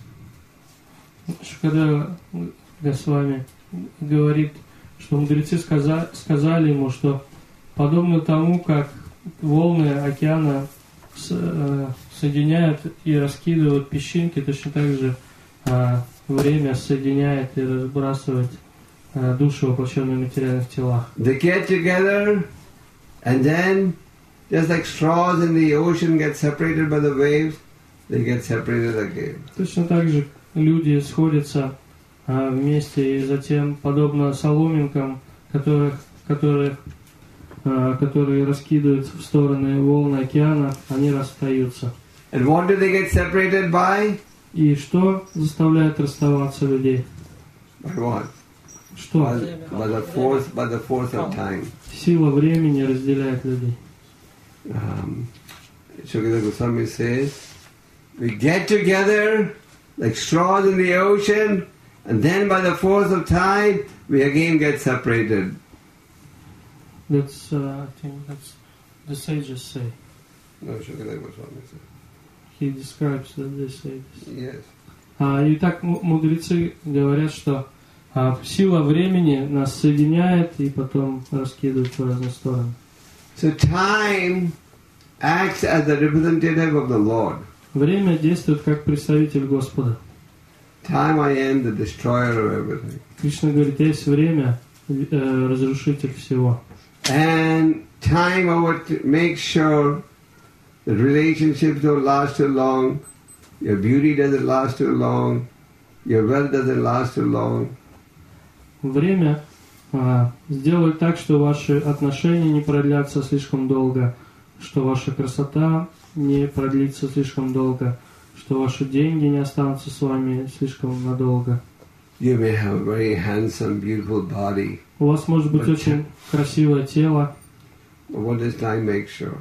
Шукадева Госвами говорит, что мудрецы сказа- сказали ему, что подобно тому, как волны океана с- э, соединяют и раскидывают песчинки, точно так же э, время соединяет и разбрасывает э, души, воплощенные в материальных телах. They get together and then, just like straws in the ocean get separated by the waves, they get separated again. Точно так же люди сходятся а, вместе, и затем, подобно соломинкам, которых, которых, а, которые раскидывают в стороны волны океана, они расстаются. And what do they get separated by? И что заставляет расставаться людей? By what? Что? By, by the force, by the force of time. Сила времени разделяет людей. Um, Shukadeva Goswami says, we get together like straws in the ocean, and then by the force of time, we again get separated. That's, uh, I think that's the sages say. No, Shukadeva Goswami says. He describes that they say this. Yes. А, и так м- мудрецы говорят, что а, сила времени нас соединяет и потом раскидывает в разные стороны. So time acts as the representative of the Lord. Время действует как представитель Господа. Time I am the destroyer of everything. Кришна говорит, есть время, э, разрушитель всего. And time over to make sure the relationships don't last too long, your beauty doesn't last too long, your wealth doesn't last too long. Время а, сделает так, что ваши отношения не продлятся слишком долго, что ваша красота не продлится слишком долго, что ваши деньги не останутся с вами слишком надолго. You may have a very handsome, beautiful body, У вас может быть очень красивое тело, but what does time make sure?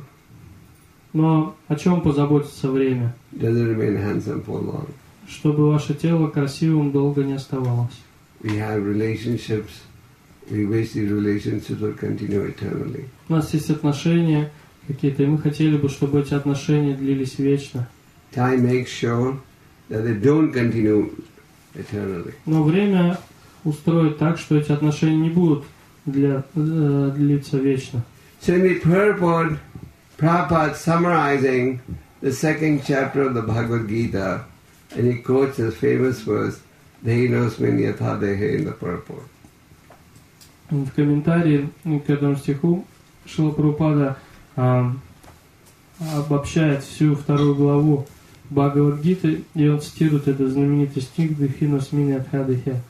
но о чем позаботится время? Does it remain handsome for long? Чтобы ваше тело красивым долго не оставалось. We have relationships, we wish these relationships will continue eternally. У нас есть отношения какие-то, и мы хотели бы, чтобы эти отношения длились вечно. Time makes sure that they don't continue eternally. Но время устроит так, что эти отношения не будут для, э, длиться вечно. So in the purport, Prabhupada summarizing the second chapter of the Bhagavad Gita, and he quotes his famous verse, Dehinosmin yatha dehe in the purport. В комментарии к этому стиху Шрила Прабхупада а, обобщает всю вторую главу Бхагавад-гиты, и он цитирует этот знаменитый стих «Дехиносмин ятха дехе».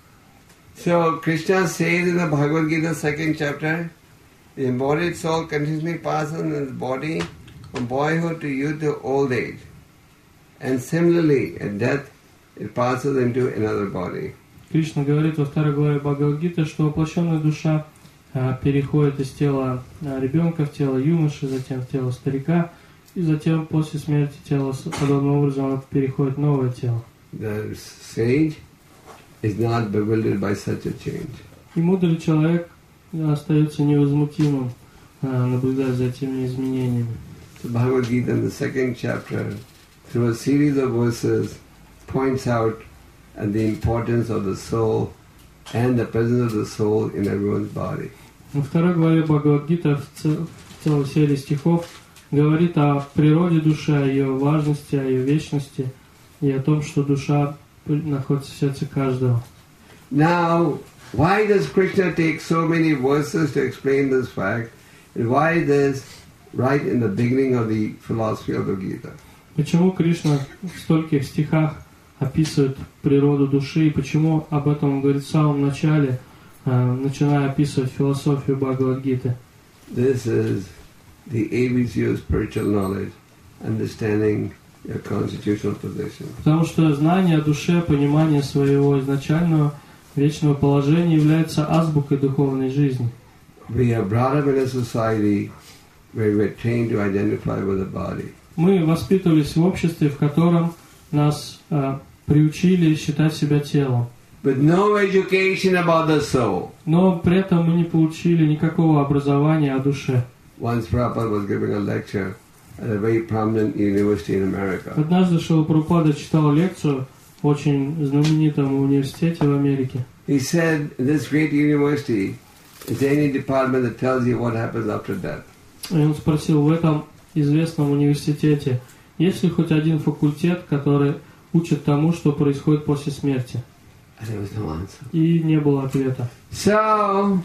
So Krishna says in the Bhagavad Gita second chapter, the embodied soul continuously passes in his body from boyhood to youth to old age. And similarly, at death, it passes into another body. Кришна говорит во второй главе Бхагавад-гиты, что воплощенная душа а, переходит из тела а, ребенка в тело юноши, затем в тело старика, и затем после смерти тела подобным образом оно переходит в новое тело. The sage is not bewildered by such a change. И мудрый человек остается невозмутимым, а, наблюдая за этими изменениями. So Bhagavad Gita in the second chapter, through a series of verses, points out and the importance of the soul and the presence of the soul in everyone's body. Во второй главе Бхагавад-гита в, цел, в целой серии стихов говорит о природе души, о ее важности, о ее вечности и о том, что душа находится в сердце каждого. Now, why does Krishna take so many verses to explain this fact? And why is this right in the beginning of the philosophy of the Gita? Почему Кришна в стольких стихах описывает природу души, и почему об этом он говорит в самом начале, начиная описывать философию Бхагавад-гиты? This is the A B C of spiritual knowledge, understanding your constitutional position. Потому что знание о душе, понимание своего изначального вечного положения является азбукой духовной жизни. We are brought up in a society where we are trained to identify with the body. Мы воспитывались в обществе, в котором нас э, приучили считать себя телом. With no education about the soul. Но при этом мы не получили никакого образования о душе. Once Prabhupada was giving a lecture at a very prominent university in America. Однажды Шрила Прабхупада читал лекцию в очень знаменитом университете в Америке. He said, in this great university, is there any department that tells you what happens after death? И он спросил, в этом известном университете есть ли хоть один факультет, который учит тому, что происходит после смерти? And there was no answer. И не было ответа. So,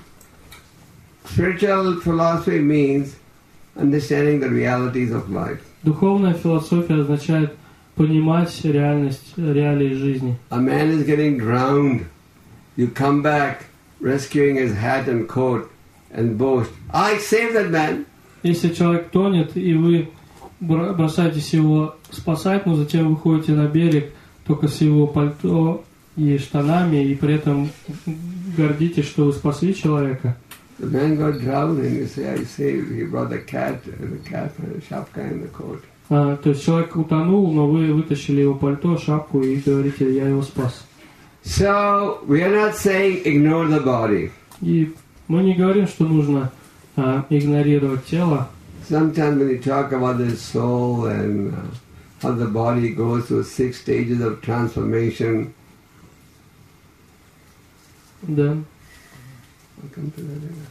spiritual philosophy means understanding the realities of life. Духовная философия означает понимать реальность, реалии жизни. A man is getting drowned you come back rescuing his hat and coat and boast, I saved that man. Если человек тонет, и вы бро- бросаетесь его спасать, но затем выходите на берег только с его пальто и штанами, и при этом гордитесь, что вы спасли человека. The man got drowned and you say, I saved. He brought the cat, the cat and the shapka and the coat. А, то есть человек утонул, но вы вытащили его пальто, шапку и говорите, я его спас. So, we are not saying ignore the body. И мы не говорим, что нужно а, игнорировать тело. Sometimes when you talk about the soul and uh, how the body goes through six stages of transformation, Да. I'll come to that later.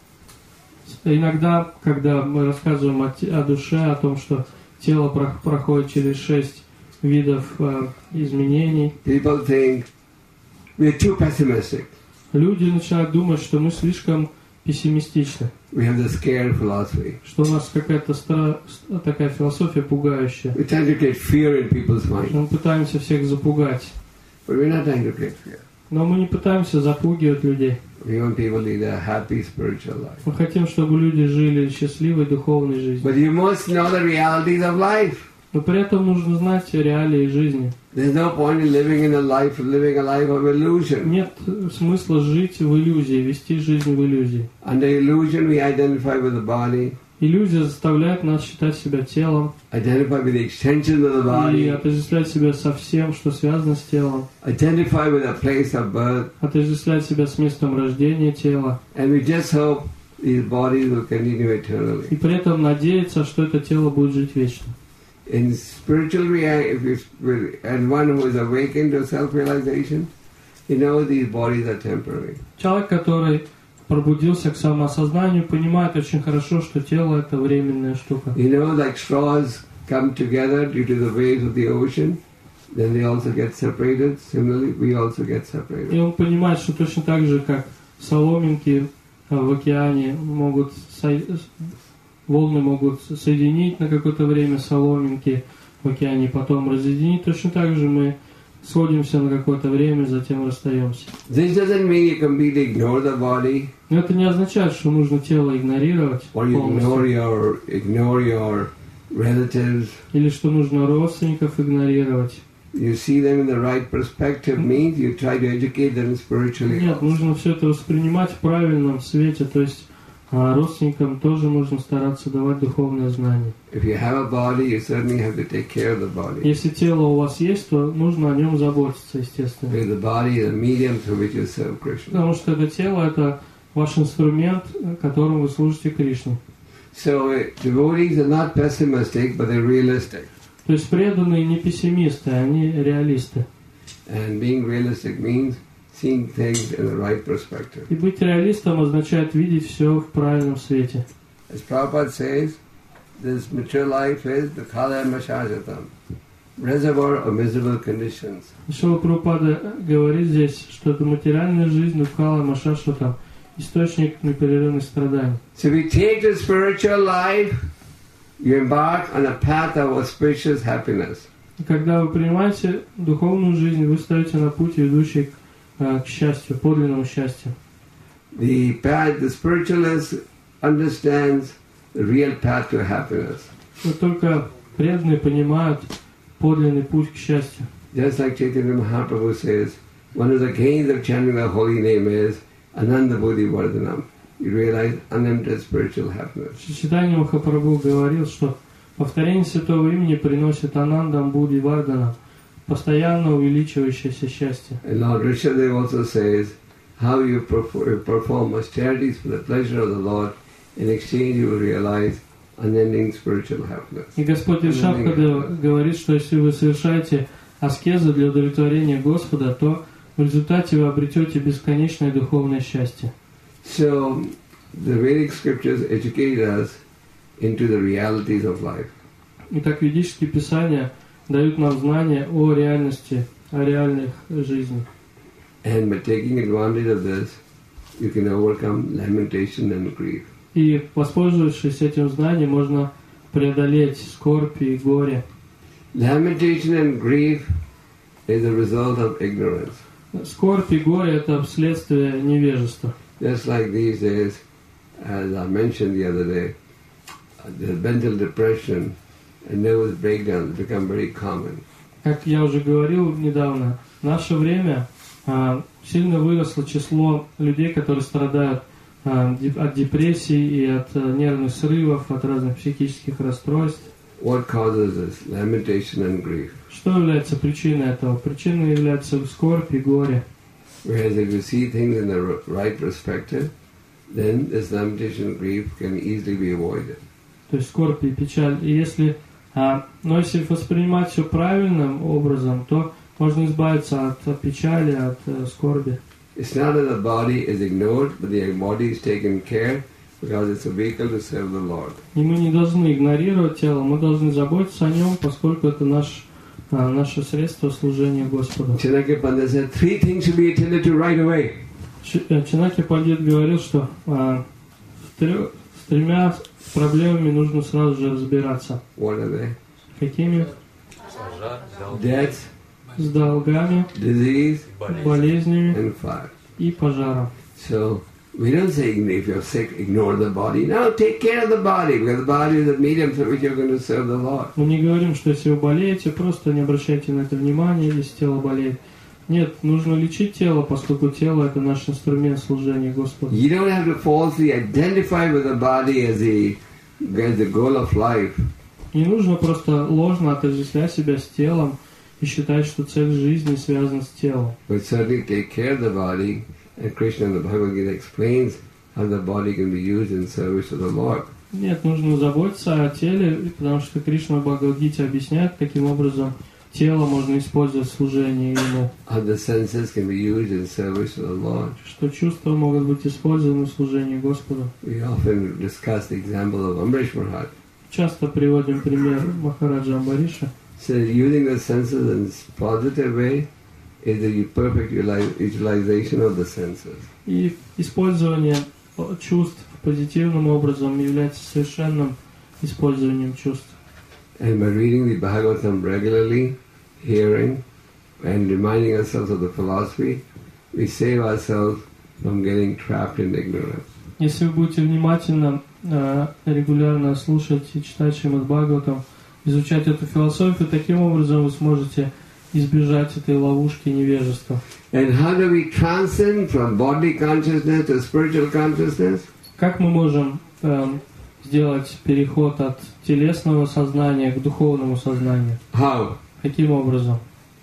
Иногда, когда мы рассказываем о, те- о душе, о том, что тело про- проходит через шесть видов а, изменений, People think we're too pessimistic. люди начинают думать, что мы слишком пессимистичны, We have the scared philosophy. что у нас какая-то стра- такая философия пугающая, We're trying to create fear in people's что minds. мы пытаемся всех запугать. But we're not trying to create fear. Но мы не пытаемся запугивать людей. We want people to lead a happy spiritual life. Мы хотим, чтобы люди жили счастливой духовной жизнью. But you must know the realities of life. Но при этом нужно знать реалии жизни. There's no point in living in a life, living a life of illusion. Нет смысла жить в иллюзии, вести жизнь в иллюзии. Under illusion, we identify with the body, Иллюзия заставляет нас считать себя телом identify with the extension of the и body, отождествлять себя со всем, что связано с телом, identify with the place of birth, отождествлять себя с местом рождения тела, and we just hope these bodies will continue eternally. и при этом надеяться, что это тело будет жить вечно. In spiritual reality, if you, will- and one who is awakened to self-realization, he knows these bodies are temporary. Человек, который пробудился к самоосознанию, понимает очень хорошо, что тело — это временная штука. You know, like straws come together due to the waves of the ocean, then they also get separated. Similarly, we also get И separated. он понимает, что точно так же, как соломинки а, в океане могут, со- волны могут соединить на какое-то время соломинки в океане, потом разъединить, точно так же мы сходимся на какое-то время, затем расстаемся. This doesn't mean you completely ignore the body, Но это не означает, что нужно тело игнорировать or you ignore полностью, your ignore your relatives. или что нужно родственников игнорировать. You see them in the right perspective means you try to educate them spiritually. Нет, нужно все это воспринимать в правильном свете, то есть а, родственникам тоже нужно стараться давать духовное знание. If you have a body, you certainly have to take care of the body. Если тело у вас есть, то нужно о нем заботиться, естественно. Because the body is a medium through which you serve Krishna. Потому что это тело — это ваш инструмент, которым вы служите Кришне. So uh, devotees are not pessimistic, but they're realistic. То есть преданные не пессимисты, они реалисты. And being realistic means seeing things in the right perspective. И быть реалистом означает видеть все в правильном свете. As Prabhupada says, this mature life is the khala mashajatam, reservoir of miserable conditions. Шрила Прабхупада говорит здесь, что это материальная жизнь Дукхала Машашватам, источник непрерывных страданий. So we take the spiritual life, you embark on a path of auspicious happiness. И когда вы принимаете духовную жизнь, вы стоите на путь, ведущий к, э, к счастью, подлинному счастью. The path, the spiritualist understands the real path to happiness. Но только преданные понимают подлинный путь к счастью. Just like Chaitanya Mahaprabhu says, one of the gains of chanting the holy name is Ananda Bodhi Vardhanam. You realize unlimited spiritual happiness. Чайтанья Махапрабху говорил, что повторение святого имени приносит Анандам Будхи Вардханам, постоянно увеличивающееся счастье. And Lord Rishabdev also says, how you perform, perform austerities for the pleasure of the Lord, in exchange you will realize unending spiritual happiness. И Господь Ришабхадев говорит, что если вы совершаете аскезы для удовлетворения Господа, то в результате вы обретете бесконечное духовное счастье. So, the Vedic scriptures educate us into the realities of life. Итак, ведические писания дают нам знания о реальности, о реальных жизни. And by taking advantage of this, you can overcome lamentation and grief. И, воспользовавшись этим знанием, можно преодолеть скорбь и горе. Lamentation and grief is a result of ignorance. Скорбь и горе – это следствие невежества. Just like these days, as I mentioned the other day, the mental depression and nervous breakdowns become very common. Как я уже говорил недавно, в наше время а, сильно выросло число людей, которые страдают а, деп- от депрессий и от а, нервных срывов, от разных психических расстройств. What causes this? Lamentation and grief. Что является причиной этого? Причиной является скорбь и горе. Whereas if you see things in the r- right perspective, then this lamentation and grief can easily be avoided. То есть скорбь и печаль. И если, а, но если воспринимать все правильным образом, то можно избавиться от, от печали, от э, скорби. It's not that the body is ignored, but the body is taken care because it's a vehicle to serve the Lord. И мы не должны игнорировать тело, мы должны заботиться о нем, поскольку это наш, а, наше средство служения Господу. Chanakya Pandit said three things should be attended to right away. Ч- э, Чанакья Пандит говорил, что а, с, трё- с тремя проблемами нужно сразу же разбираться. What are they? Какими? Death, С долгами, disease, болезнями and fire. и пожаром. So we don't say if you're sick, ignore the body. No, take care of the body because the body is the medium through which you're going to serve the Lord. Мы не говорим, что если вы болеете, просто не обращайте на это внимания, если тело болеет. Нет, нужно лечить тело, поскольку тело – это наш инструмент служения Господу. You don't have to falsely identify with the body as the, as the goal of life. Не нужно просто ложно отождествлять себя с телом и считать, что цель жизни связана с телом. But certainly take care of the body, and Krishna in the Bhagavad Gita explains how the body can be used in service to the Lord. Нет, нужно заботиться о теле, потому что Кришна в Бхагавад-гите объясняет, каким образом тело можно использовать в служении Ему. How the senses can be used in service to the Lord. Что чувства могут быть использованы в служении Господу. We often discuss the example of Amrish Maharaj. Часто приводим пример Махараджа Амбариша. So using the senses in a positive way is the perfect utili- utilization of the senses. И использование чувств позитивным образом является совершенным использованием чувств. And by reading the Bhagavatam regularly, hearing, and reminding ourselves of the philosophy, we save ourselves from getting trapped in ignorance. Если вы будете внимательно, э, регулярно слушать и читать Шримад Бхагаватам, изучать эту философию, таким образом вы сможете избежать этой ловушки невежества. And how do we transcend from bodily consciousness to spiritual consciousness? Как мы можем э, сделать переход от телесного сознания к духовному сознанию? How? Каким образом?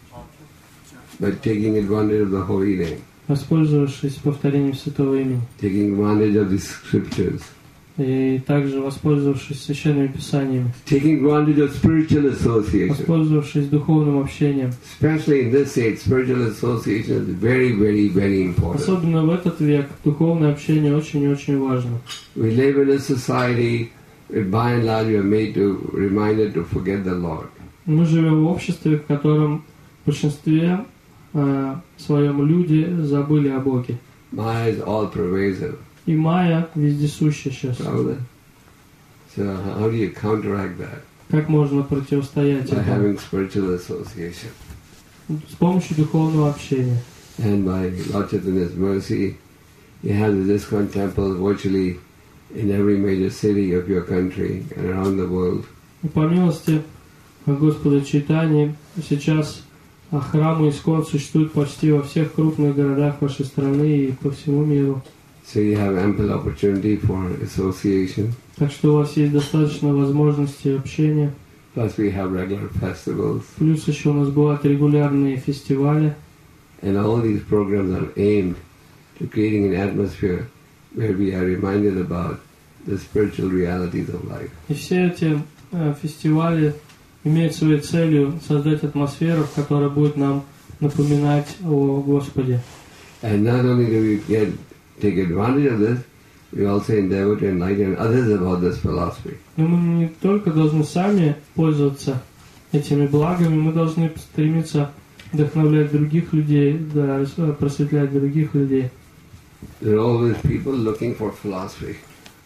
By taking advantage of the holy name, Воспользовавшись повторением Святого Имени. taking advantage of the scriptures, И также воспользовавшись священными писаниями. taking advantage of spiritual association. Воспользовавшись духовным общением. Especially in this age, spiritual association is very, very, very important. Особенно в этот век духовное общение очень и очень важно. We live in a society where by and large we are made to reminded to forget the Lord. Мы живем в обществе, в котором в большинстве э, своем люди забыли о Боге. Maya is all pervasive. И майя вездесуща сейчас. Pravda? So how do you counteract that? Как можно противостоять By этому? having spiritual association. С помощью духовного общения. And by Lord Chaitanya's mercy, he has a ISKCON temple virtually in every major city of your country and around the world. И по милости Господа Чайтаньи сейчас храмы ИСККОН существуют почти во всех крупных городах вашей страны и по всему миру. So you have ample opportunity for association. Так что у вас есть достаточно возможностей общения. Plus we have regular festivals. Плюс еще у нас бывают регулярные фестивали. And all these programs are aimed to creating an atmosphere where we are reminded about the spiritual realities of life. И все эти э, фестивали имеют своей целью создать атмосферу, которая будет нам напоминать о Господе. And not only do we get take advantage of this, we also endeavor to enlighten others about this philosophy. Но мы не только должны сами пользоваться этими благами, мы должны стремиться вдохновлять других людей, да, просветлять других людей. There are always people looking for philosophy.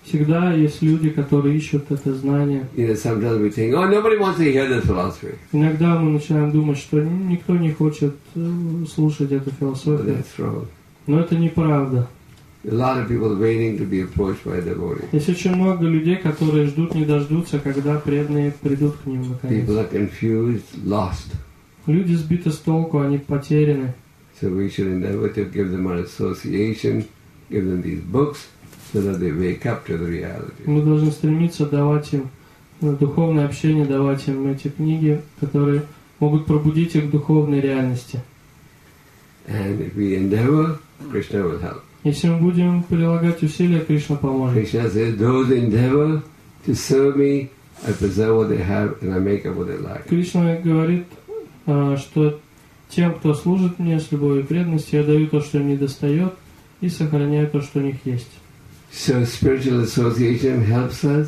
Всегда есть люди, которые ищут это знание. You know, sometimes we think, oh, nobody wants to hear this philosophy. Иногда мы начинаем думать, что никто не хочет слушать эту философию. That's wrong. Но это неправда. A lot of people waiting to be approached by a devotee. Есть очень много людей, которые ждут, не дождутся, когда преданные придут к ним наконец. People are confused, lost. Люди сбиты с толку, они потеряны. So we should endeavor to give them our association, give them these books, so that they wake up to the reality. Мы должны стремиться давать им духовное общение, давать им эти книги, которые могут пробудить их к духовной реальности. And if we endeavor, Krishna will help. Если мы будем прилагать усилия, Кришна поможет. Krishna says, those endeavor to serve me, I preserve what they have and I make up what they lack. Кришна говорит, что тем, кто служит мне с любовью и преданностью, я даю то, что им недостает, и сохраняю то, что у них есть. So spiritual association helps us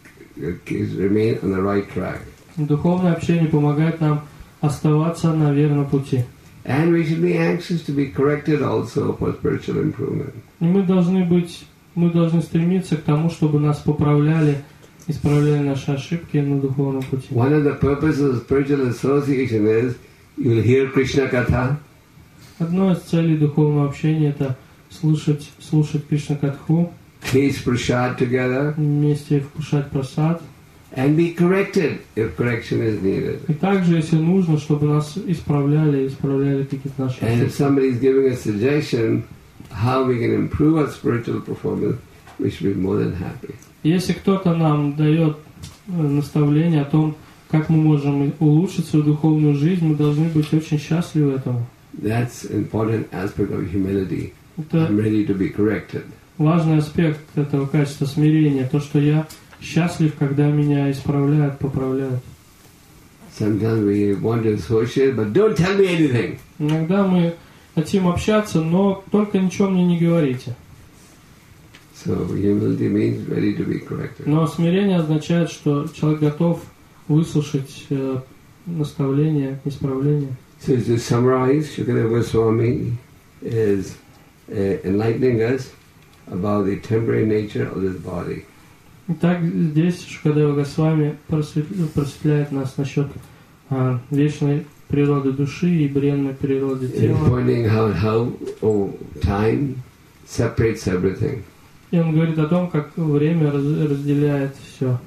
remain on the right track. Духовное общение помогает нам оставаться на верном пути. And we should be anxious to be corrected also for spiritual improvement. И мы должны быть, мы должны стремиться к тому, чтобы нас поправляли, исправляли наши ошибки на духовном пути. One of the purposes of spiritual association is you will hear Krishna Katha. Одной из целей духовного общения это слушать, слушать Кришна Катху, Taste prasad together. Вместе вкушать прасад. And be corrected if correction is needed. И также, если нужно, чтобы нас исправляли, исправляли какие-то наши And if ошибки. somebody is giving a suggestion how we can improve our spiritual performance, we should be more than happy. Если кто-то нам дает наставление о том, как мы можем улучшить свою духовную жизнь, мы должны быть очень счастливы этому. That's an important aspect of humility. Это I'm ready to be corrected. важный аспект этого качества смирения, то, что я счастлив, когда меня исправляют, поправляют. Sometimes we want to associate, but don't tell me anything. Иногда мы хотим общаться, но только ничего мне не говорите. So humility means ready to be corrected. Но смирение означает, что человек готов выслушать э, наставления, исправления. So to summarize, Shukadeva Goswami is uh, enlightening us about the temporary nature of this body. Итак, здесь Шукадева Госвами просветляет нас насчет а, вечной природы души и бренной природы And тела. pointing out how oh, time separates everything. И он говорит о том, как время раз, разделяет все.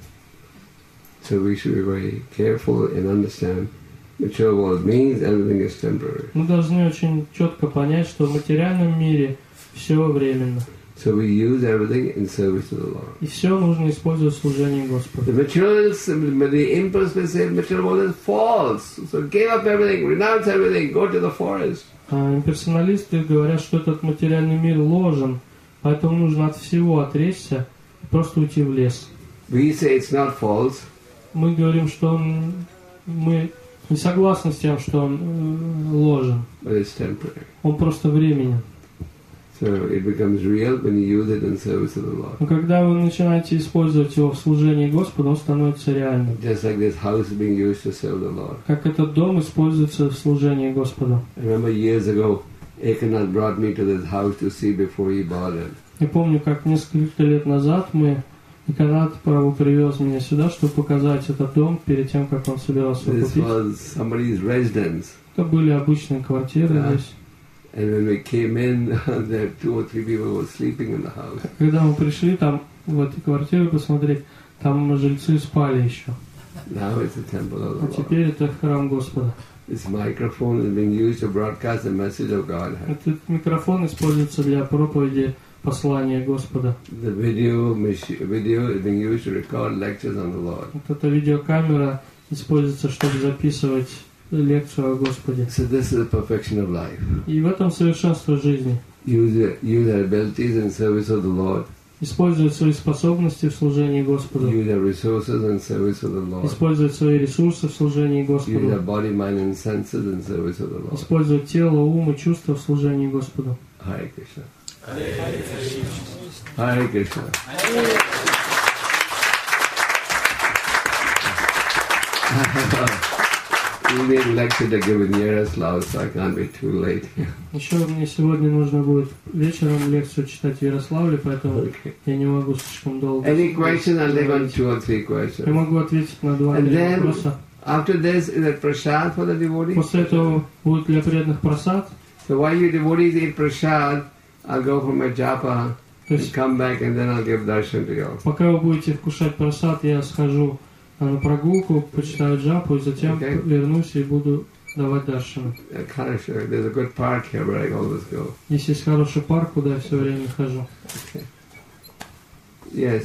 So we should be very careful and understand material world means everything is temporary. Мы должны очень четко понять, что в материальном мире все временно. So we use everything in service to the Lord. И все нужно использовать в служении Господу. The materials, the impulse may say material world is false. So give up everything, renounce everything, go to the forest. А имперсоналисты говорят, что этот материальный мир ложен, поэтому нужно от всего отречься и просто уйти в лес. We say it's not false. Мы говорим, что он, мы не согласны с тем, что он э, ложен. But it's temporary. Он просто временен. So it becomes real when you use it in service of the Lord. Но когда вы начинаете использовать его в служении Господу, он становится реальным. Just like this house being used to serve the Lord. Как этот дом используется в служении Господу. I remember years ago, Ekanath brought me to this house to see before he bought it. Я помню, как несколько лет назад мы, Эканат Прабху привез меня сюда, чтобы показать этот дом перед тем, как он собирался его This купить. was somebody's residence. Это были обычные квартиры Да. здесь. And when we came in, there two or three people were sleeping in the house. Когда мы пришли там, в эти квартиры посмотреть, там жильцы спали еще. Now it's a temple of А the Lord. теперь это храм Господа. This microphone is being used to broadcast the message of God. Этот микрофон используется для проповеди послания Господа. The video machi- video is being used to record lectures on the Lord. Вот эта видеокамера используется, чтобы записывать лекцию о Господе. So this is the perfection of life. И в этом совершенство жизни. Use it, use our abilities in service of the Lord. Использовать свои способности в служении Господу. Use our resources in service of the Lord. Использовать свои ресурсы в служении Use our Господу. body, mind, and senses in service of the Lord. Использовать тело, ум и чувства в служении Господу. Hare Krishna. Hare Krishna. evening lecture to give in Yaroslav, so I can't be too late. Еще мне сегодня нужно будет вечером лекцию читать в Ярославле, поэтому okay. я не могу слишком долго. Any question? I'll take on two or three questions. Я могу ответить на два-три вопроса. After this, is it prasad for the devotees? После этого будет для преданных прасад. So while you devotees eat prasad, I'll go for my japa and come back, and then I'll give darshan to you. Пока вы будете вкушать прасад, я схожу на прогулку, почитаю джапу, и затем okay. вернусь и буду давать даршаны. Sure. There's a good park here where I always go. Здесь есть хороший парк, куда я все время хожу. Okay. Yes.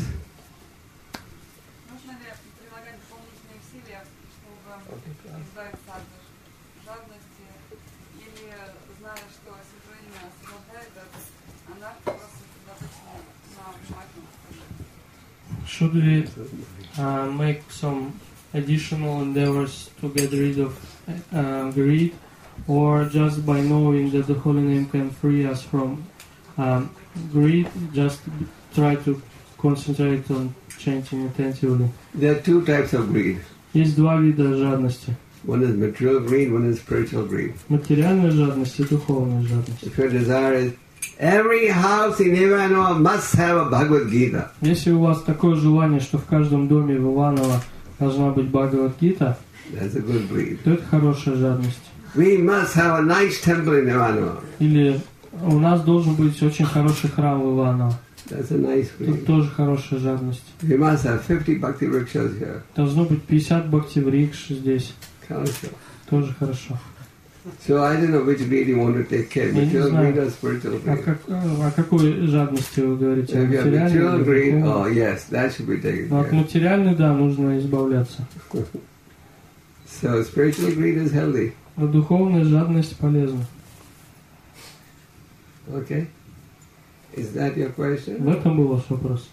Нужно ли прилагать дополнительные усилия, чтобы избавиться от жадности, или, зная, что освобождение освобождает от анархии, просто достаточно на внимательном? Should we uh, make some additional endeavors to get rid of uh, greed, or just by knowing that the holy name can free us from um, greed, just try to concentrate on chanting attentively? There are two types of greed. Есть два вида жадности. One is material greed, one is spiritual greed. Материальная жадность и духовная жадность. If your desire is every house in Ivanovo must have a Bhagavad Gita. Если у вас такое желание, что в каждом доме в Иваново должна быть Бхагавад-гита, that's a good greed. То это хорошая жадность. We must have a nice temple in Ivanovo. Или у нас должен быть очень хороший храм в Иваново. That's a nice greed. Тут тоже хорошая жадность. We must have fifty bhakti rickshaws here. Должно быть пятьдесят бхакти-рикш здесь. Хорошо. Тоже хорошо. So I don't know which greed you want to take care. Material greed or spiritual greed? О, как, о какой жадности вы говорите? So material greed, oh yes, that should be taken care. От материальной, да, нужно избавляться. So spiritual greed is healthy. Но духовная жадность полезна. Okay. Is that your question? В этом был ваш вопрос.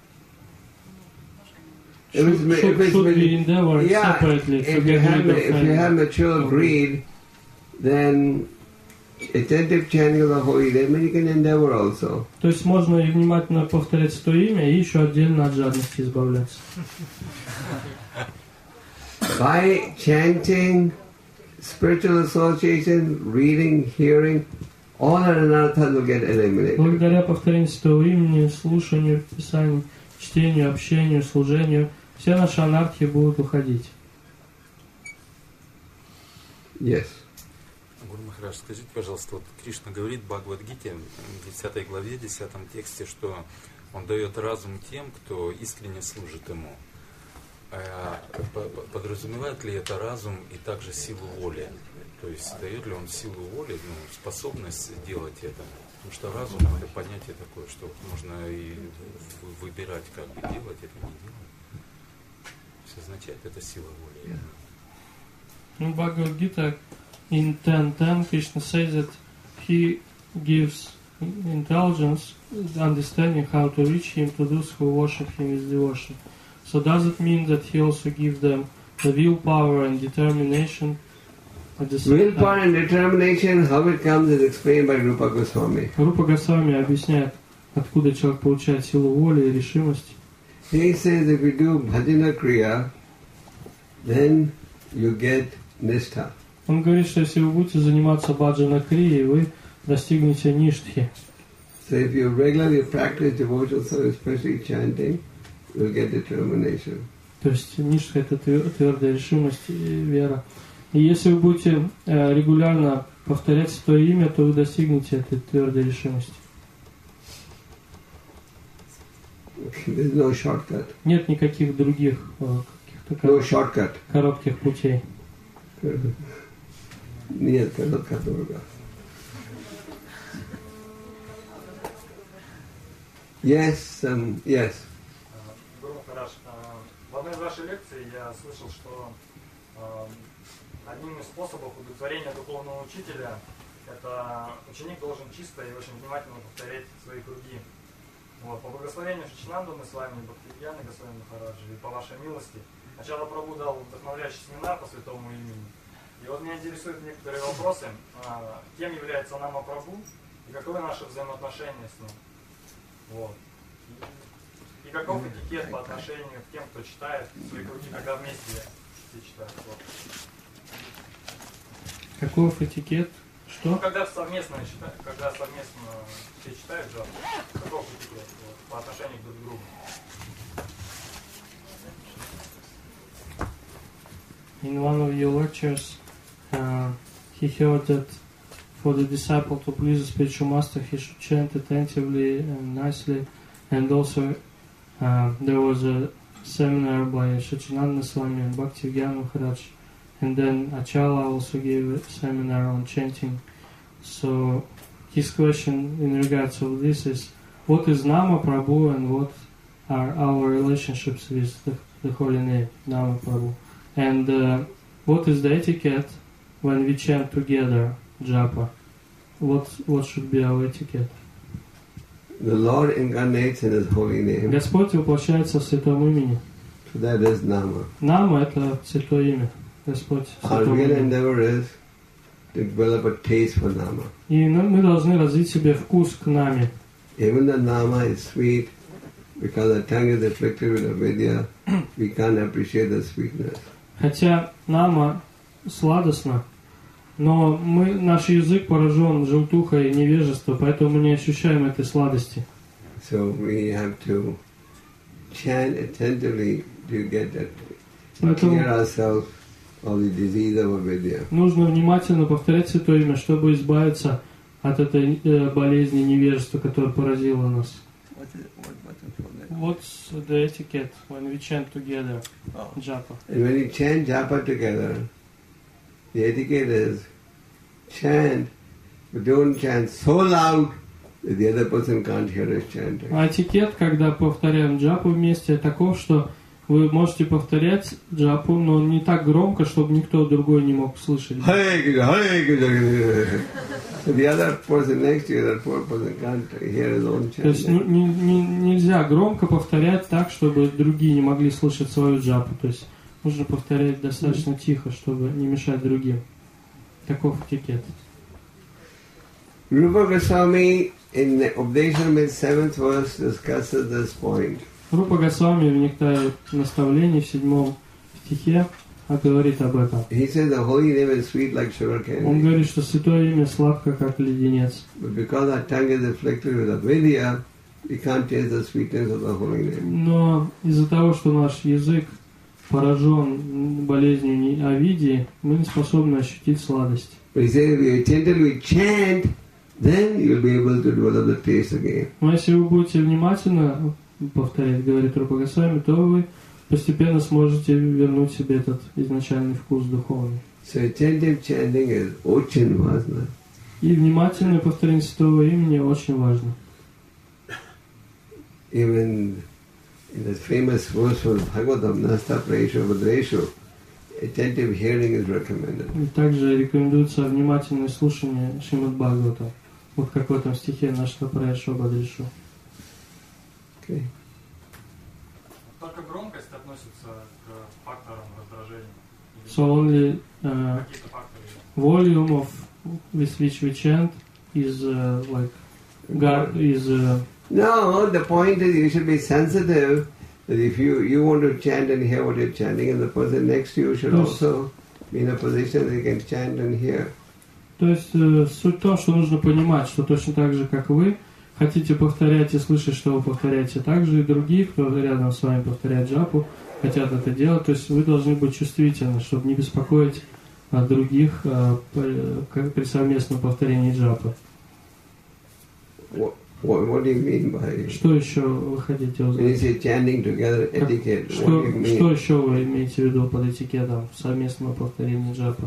It was, should, should, it should we endeavor yeah, separately if you have if you have material greed, then attentive chanting of the holy name, you can endeavor also. То есть можно и внимательно повторять сто имя, и еще отдельно от жадности избавляться. By chanting, spiritual association, reading, hearing, all our anarthas will get eliminated. Благодаря повторению святого имени, слушанию, писанию, чтению, общению, служению, все наши анархии будут уходить. Yes. Гуру Махарадж, скажите, пожалуйста, вот Кришна говорит в Бхагавад-гите, в десятой главе, десятом тексте, что он дает разум тем, кто искренне служит ему. Подразумевает ли это разум и также силу воли? То есть дает ли он силу воли, ну, способность делать это? Потому что разум — это понятие такое, что можно и выбирать, как бы делать это, не делать. То есть означает это сила воли. In Bhagavad Gita, in ten ten, Krishna says that he gives intelligence, understanding how to reach him to those who worship him with devotion. So does it mean that he also gives them the willpower and determination? Willpower and determination, how it comes is explained by Rupa Goswami. Рупа Госвами объясняет, откуда человек получает силу воли и решимости. He says if you do bhajana kriya, then you get nishtha. Он говорит, что если вы будете заниматься баджана крией, вы достигнете ништхи. So if you regularly practice devotional service, especially chanting, you'll get determination. То есть ништха — это твердая решимость и вера. И если вы будете э, регулярно повторять свое имя, то вы достигнете этой твердой решимости. There's no shortcut. Нет никаких других э, каких-то no shortcut. коротких путей. Нет короткого дорога. Yes, um, yes. Гуру Махарадж, в одной из ваших лекций я слышал, что одним из способов удовлетворения духовного учителя это ученик должен чисто и очень внимательно повторять свои круги. Вот, по благословению Шичинанды мы с вами, Бхактивьяны Госвами Махараджи, и по вашей милости, Начало Прабху дал вдохновляющий семинар по святому имени. И вот меня интересуют некоторые вопросы. Кем является Нама Прабху и каковы наши взаимоотношения с ним? Вот. И, и каков этикет по отношению к тем, кто читает свои круги, когда вместе все читают. Вот. Каков этикет? Ну, Что? когда совместно читают, когда совместно все читают джапу, каков этикет вот, по отношению друг к другу? In one of your lectures, uh, he heard that for the disciple to please the spiritual master, he should chant attentively and nicely. And also, uh, there was a seminar by Shachinanda Swami and Bhaktivedanta Maharaj. And then Achala also gave a seminar on chanting. So, his question in regards to this is, what is Nama Prabhu and what are our relationships with the, the holy name, Nama Prabhu? And uh, what is the etiquette when we chant together, japa? What what should be our etiquette? The Lord incarnates in His holy name. Господь воплощается в святом имени. So that is Nama. Нама — это святое имя. Господь в Our святом real имени. endeavor is to develop a taste for Nama. И мы должны развить себе вкус к Наме. Even the Nama is sweet, because the tongue is afflicted with avidya, we can't appreciate the sweetness. Хотя Нама сладостно, но мы, наш язык поражен желтухой невежества, поэтому мы не ощущаем этой сладости. So we have to chant attentively to get that, to Поэтому clear ourselves of the disease of avidya. нужно внимательно повторять святое имя, чтобы избавиться от этой э, болезни невежества, которая поразила нас. What's the etiquette when we chant together, japa? And when you chant japa together, the etiquette is chant, but don't chant so loud that the other person can't hear us chanting. А этикет, когда повторяем джапу вместе, таков, что вы можете повторять джапу, но не так громко, чтобы никто другой не мог слышать. Hare Krishna, Hare Krishna, Hare Krishna. So the other person next to you, that poor person can't hear his own То есть ну, chanting. не, не, нельзя громко повторять так, чтобы другие не могли слышать свою джапу. То есть нужно повторять достаточно тихо, чтобы не мешать другим. Таков этикет. Rupa Goswami in the Upadeshamrita seventh verse discusses this point. Рупа Госвами в Нектаре наставлений в седьмом стихе говорит об этом. He says the holy name is sweet like sugar Он candy. говорит, что святое имя сладко, как леденец. But because our tongue is afflicted with avidya, we can't taste the sweetness of the holy name. Но из-за того, что наш язык поражен болезнью не- авидии, мы не способны ощутить сладость. But he says if you attentively chant, then you'll be able to develop the taste again. Но если вы будете внимательно повторять, говорит Рупа Госвами, то вы постепенно сможете вернуть себе этот изначальный вкус духовный. So attentive chanting is очень важно. И внимательное повторение святого имени очень важно. Even in the famous verse from Bhagavatam, Nasta Praeshu Vadreshu, attentive hearing is recommended. И также рекомендуется внимательное слушание Шримад Бхагавата. Вот как в этом стихе Нашта Праешу Бадришу. Okay. Только громкость относится к факторам раздражения? Или So only uh, какие-то факторы? volume of with which we chant is uh, like gar- is uh, No, the point is you should be sensitive that if you, you want to chant and hear what you're chanting, and the person next to you should Yes. also be in a position that he can chant and hear. То есть э, суть в том, что нужно понимать, что точно так же, как вы хотите повторять и слышать, что вы повторяете, так же и другие, кто рядом с вами повторяет джапу, хотят это делать. То есть вы должны быть чувствительны, чтобы не беспокоить а, других а, при, как при совместном повторении джапы. What, what, what do you mean by Что еще вы хотите when you узнать? say chanting together Как- etiquette? What Что, do you mean? что еще вы имеете в виду под этикетом совместного повторения джапы?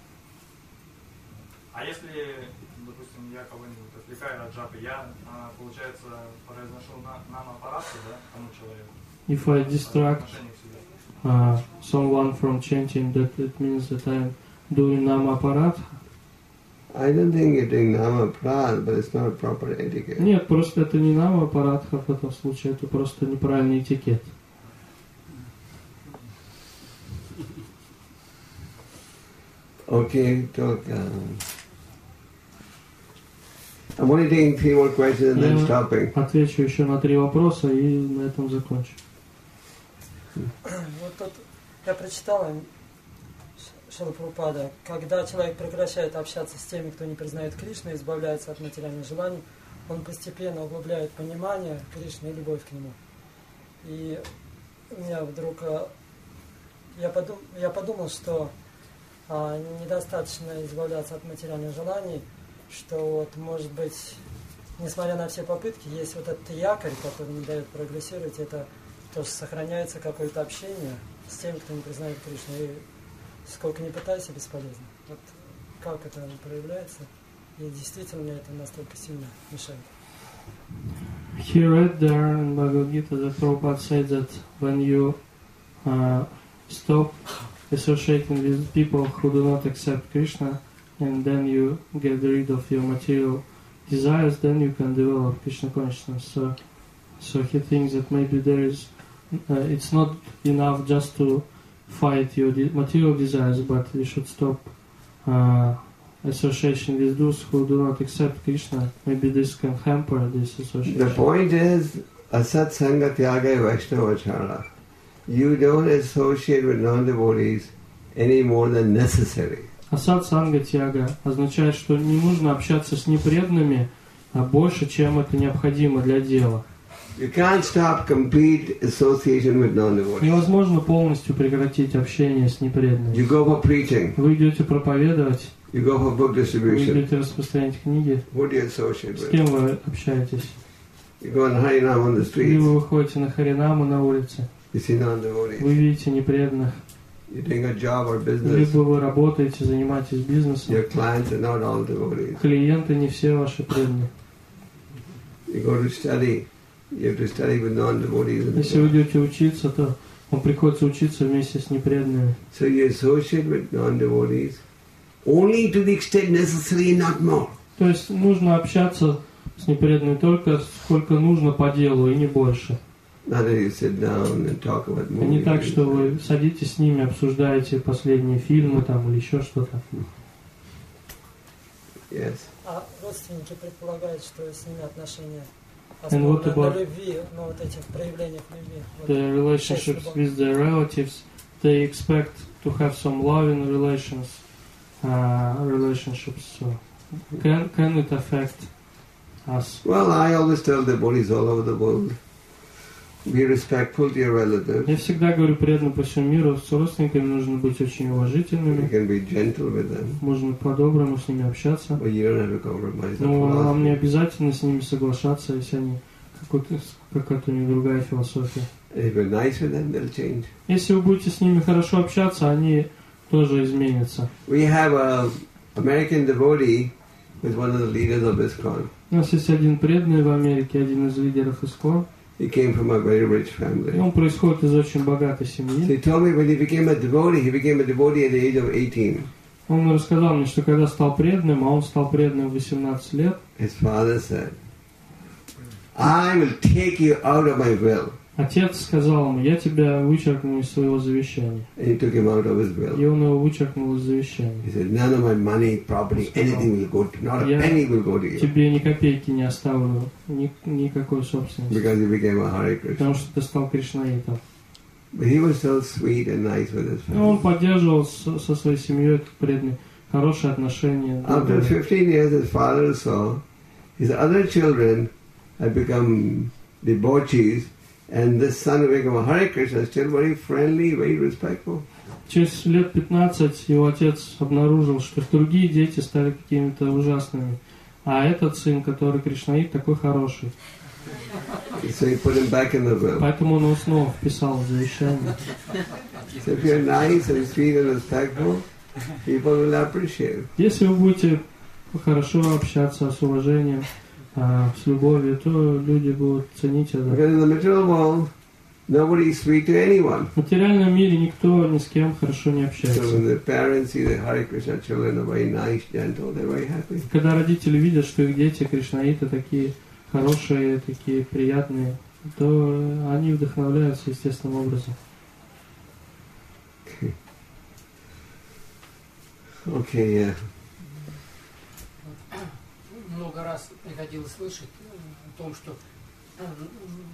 А если, допустим, я кого-нибудь отвлекаю от джапы, я, а, получается, произношу на, нам-аппаратку, да, тому человеку? If I По distract отношению к себе. uh, someone from chanting, that it means that I'm doing nama aparat? I don't think you're doing nama prad, but it's not a proper etiquette. Нет, просто это не nama аппаратха в этом случае, это просто неправильный этикет. Okay, talk. Um, I'm only taking three more questions and then Yeah. stopping. Отвечу еще на три вопроса и на этом закончу. Вот тут я прочитала Шрила Прабхупада, когда человек прекращает общаться с теми, кто не признает Кришну, избавляется от материальных желаний, он постепенно углубляет понимание Кришны и любовь к нему. И у меня вдруг я, подум, я подумал, что а, недостаточно избавляться от материальных желаний, что вот может быть, несмотря на все попытки, есть вот этот якорь, который не дает прогрессировать, это то, что сохраняется какое-то общение с теми, кто не признает Кришну. И сколько ни пытайся, бесполезно. Вот как это проявляется, и действительно это настолько сильно мешает. He read there in Bhagavad Gita that Prabhupada said that when you uh, stop associating with people who do not accept Krishna, and then you get rid of your material desires, then you can develop Krishna consciousness. So, so he thinks that maybe there is, uh, it's not enough just to fight your de- material desires, but you should stop uh, association with those who do not accept Krishna. Maybe this can hamper this association. The point is, asat sanga tyaga vaishnavachara. You don't associate with non-devotees any more than necessary. Асад санга тяга означает, что не нужно общаться с непреданными а больше, чем это необходимо для дела. You can't stop complete association with non-devotees. Невозможно полностью прекратить общение с непреданными. You go for preaching. Вы идете проповедовать, You go for book вы distribution. идете распространять книги. Who do you associate С with? кем вы общаетесь? You go on Harinam on the Или streets. вы выходите на Харинаму на улице, You see non-devotees. вы видите непреданных. You're doing a job or business. Либо вы работаете, занимаетесь бизнесом. Your clients are not all devotees. Клиенты не все ваши преданные. You go to study. You have to study with non-devotees. in the Если вы class. идете учиться, то вам приходится учиться вместе с непреданными. So you associate with non-devotees only to the extent necessary, not more. То есть нужно общаться с непреданными только сколько нужно по делу и не больше. Not that you sit down and talk about А не movies. так, что вы садитесь с ними, обсуждаете последние фильмы там или еще что-то. Yes. А родственники предполагают, что с ними отношения And what основаны about- на любви, ну вот этих проявлениях любви. Вот. The relationships with their relatives, they expect to have some loving relations, uh, relationships. So can can it affect us? Well, I always tell devotees all over the world, be respectful to your relatives. Я всегда говорю преданным по всему миру, с родственниками нужно быть очень You уважительными, can be gentle with them, можно по-доброму с ними общаться. but you don't have to compromise the Но вам не philosophy. обязательно с ними соглашаться, если они какой-то, какая-то у них другая философия. And if you're nice with them, they'll change. Если вы будете с ними хорошо общаться, они тоже изменятся. We have a American devotee who's one of the leaders of ISKCON. У нас есть один преданный в Америке, один из лидеров ИСКОН, He came from a very rich и family. он происходит из очень богатой So семьи. he told me when he became a devotee, he became a devotee at the age of eighteen. Он рассказал мне, что когда стал преданным, а он стал преданным в восемнадцать лет, His father said, I will take you out of my will. отец сказал ему: я тебя вычеркну из своего завещания. And he took him out of his И will. он его вычеркнул из завещания. He said, none of my money, property, anything will go to, not a Yeah. penny will go to you. Тебе ни копейки не оставлю, ни, никакой собственности. Because he became a Hare Krishna. Потому что ты стал кришнаитом. But he was so sweet and nice with his И он family. поддерживал со, со своей семьей, как преданный, хорошие отношения. After fifteen years, his father saw his other children had become debauchees, and this son who became a Hare Krishna still very friendly, very respectful. Через лет пятнадцать его отец обнаружил, что другие дети стали какими-то ужасными. А этот сын, который кришнаит, такой хороший. So he put him back in the will. Поэтому он его снова вписал в завещание. So if you're nice and sweet and respectful, people will appreciate. Если вы будете хорошо общаться с уважением, а, с любовью, то люди будут ценить это. Because in the material world, nobody is sweet to anyone. В материальном мире никто ни с кем хорошо не So общается. when the parents see the Hare Krishna children are very nice, gentle, they're very happy. Когда родители видят, что их дети кришнаиты такие хорошие, такие приятные, то они вдохновляются естественным образом. Okay, yeah. Много раз приходилось слышать о том, что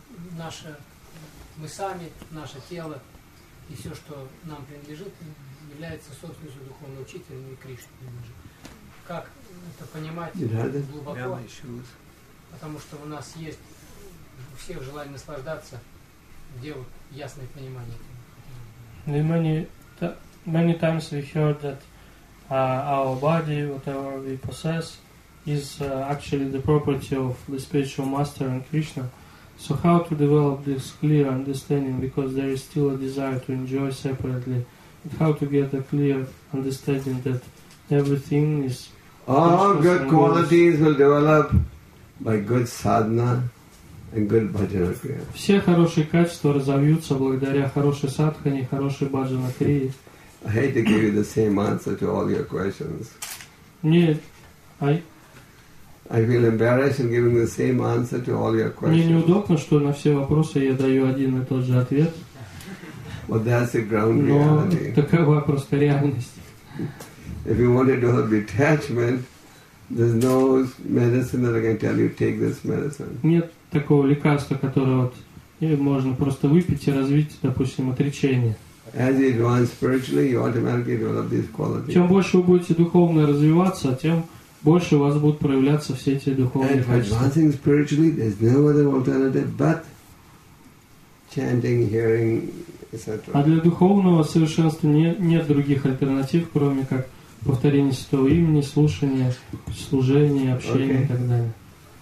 наше, мы сами, наше тело и все, что нам принадлежит, является собственностью духовного учителя и Кришны. Как это понимать You heard it? глубоко? Потому что у нас есть у всех желание наслаждаться, где вот ясное понимание. And many, t- many times we heard that uh, our body, whatever we possess, is uh, actually the property of the spiritual master and Krishna. So how to develop this clear understanding, because there is still a desire to enjoy separately, and how to get a clear understanding that everything is All Krishna's good and qualities will develop by good sadhana and good bhajana kriya. все хорошие качества разовьются благодаря хорошей садхане, хорошей баджана крии. I hate to give you the same answer to all your questions. Мне, а, I feel embarrassed in giving the same answer to all your мне questions. неудобно, что на все вопросы я даю один и тот же ответ, But that's the ground но reality. такова просто реальность. If you want to do a detachment, there's no medicine that I can tell you, take this medicine. Нет такого лекарства, которое вот и можно просто выпить и развить, допустим, отречение. As you advance spiritually, you automatically develop these qualities. Чем больше вы будете духовно развиваться, тем больше у вас будут проявляться все эти духовные And for качества. advancing spiritually, there's no other alternative but chanting, hearing, et А cetera. для духовного совершенства не, нет других альтернатив, кроме как повторение святого имени, слушание, служение, общение Okay. и так далее.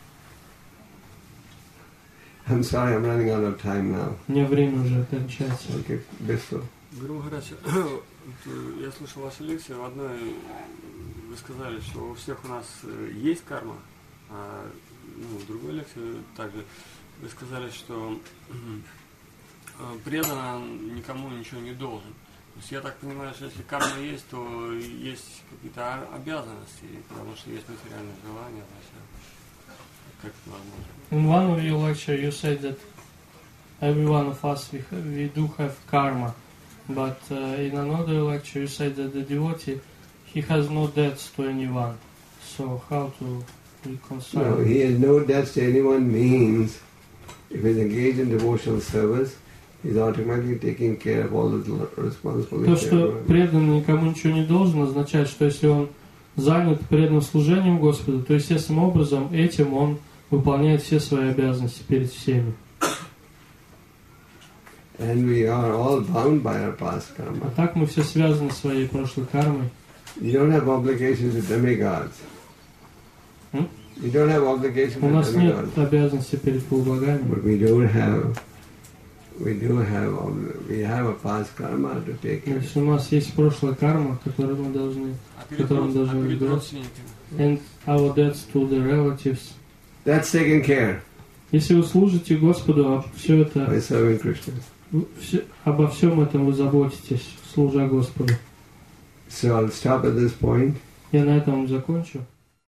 I'm sorry, I'm running out of time now. У меня время уже кончается. Okay, Biswa. Гуру Махарадж, я слушал вашу лекцию, в одной вы сказали, что у всех у нас есть карма, а ну, в другой лекции также вы сказали, что преданно никому ничего не должен. То есть я так понимаю, что если карма есть, то есть какие-то обязанности, потому что есть материальное желание. Как это возможно? In one of your lecture you said that every one of us we, ha- we do have karma, but uh, in another lecture you said that the devotee he has no debts to anyone. So how to reconcile? No, he has no debts to anyone means if he's engaged in devotional service, he's automatically taking care of all the То, responsibilities. что преданный никому ничего не должен, означает, что если он занят преданным служением Господу, то естественным образом этим он выполняет все свои обязанности перед всеми. And we are all bound by our past А karma. так мы все связаны своей прошлой кармой. You don't have obligations to demigods. Hmm? You don't have obligations У to нас нет demigods. обязанности перед полубогами. But we do have, we do have, obli- we have a past karma to take То care есть у нас есть прошлая карма, которую мы должны, А перед, которую мы род- а должны перед разбирать. родственниками? And our debts to the relatives. That's taken care Если вы служите Господу, а все это, by serving Krishna. все- обо всем этом вы заботитесь, служа Господу. So I'll stop at this point. Я на этом закончу.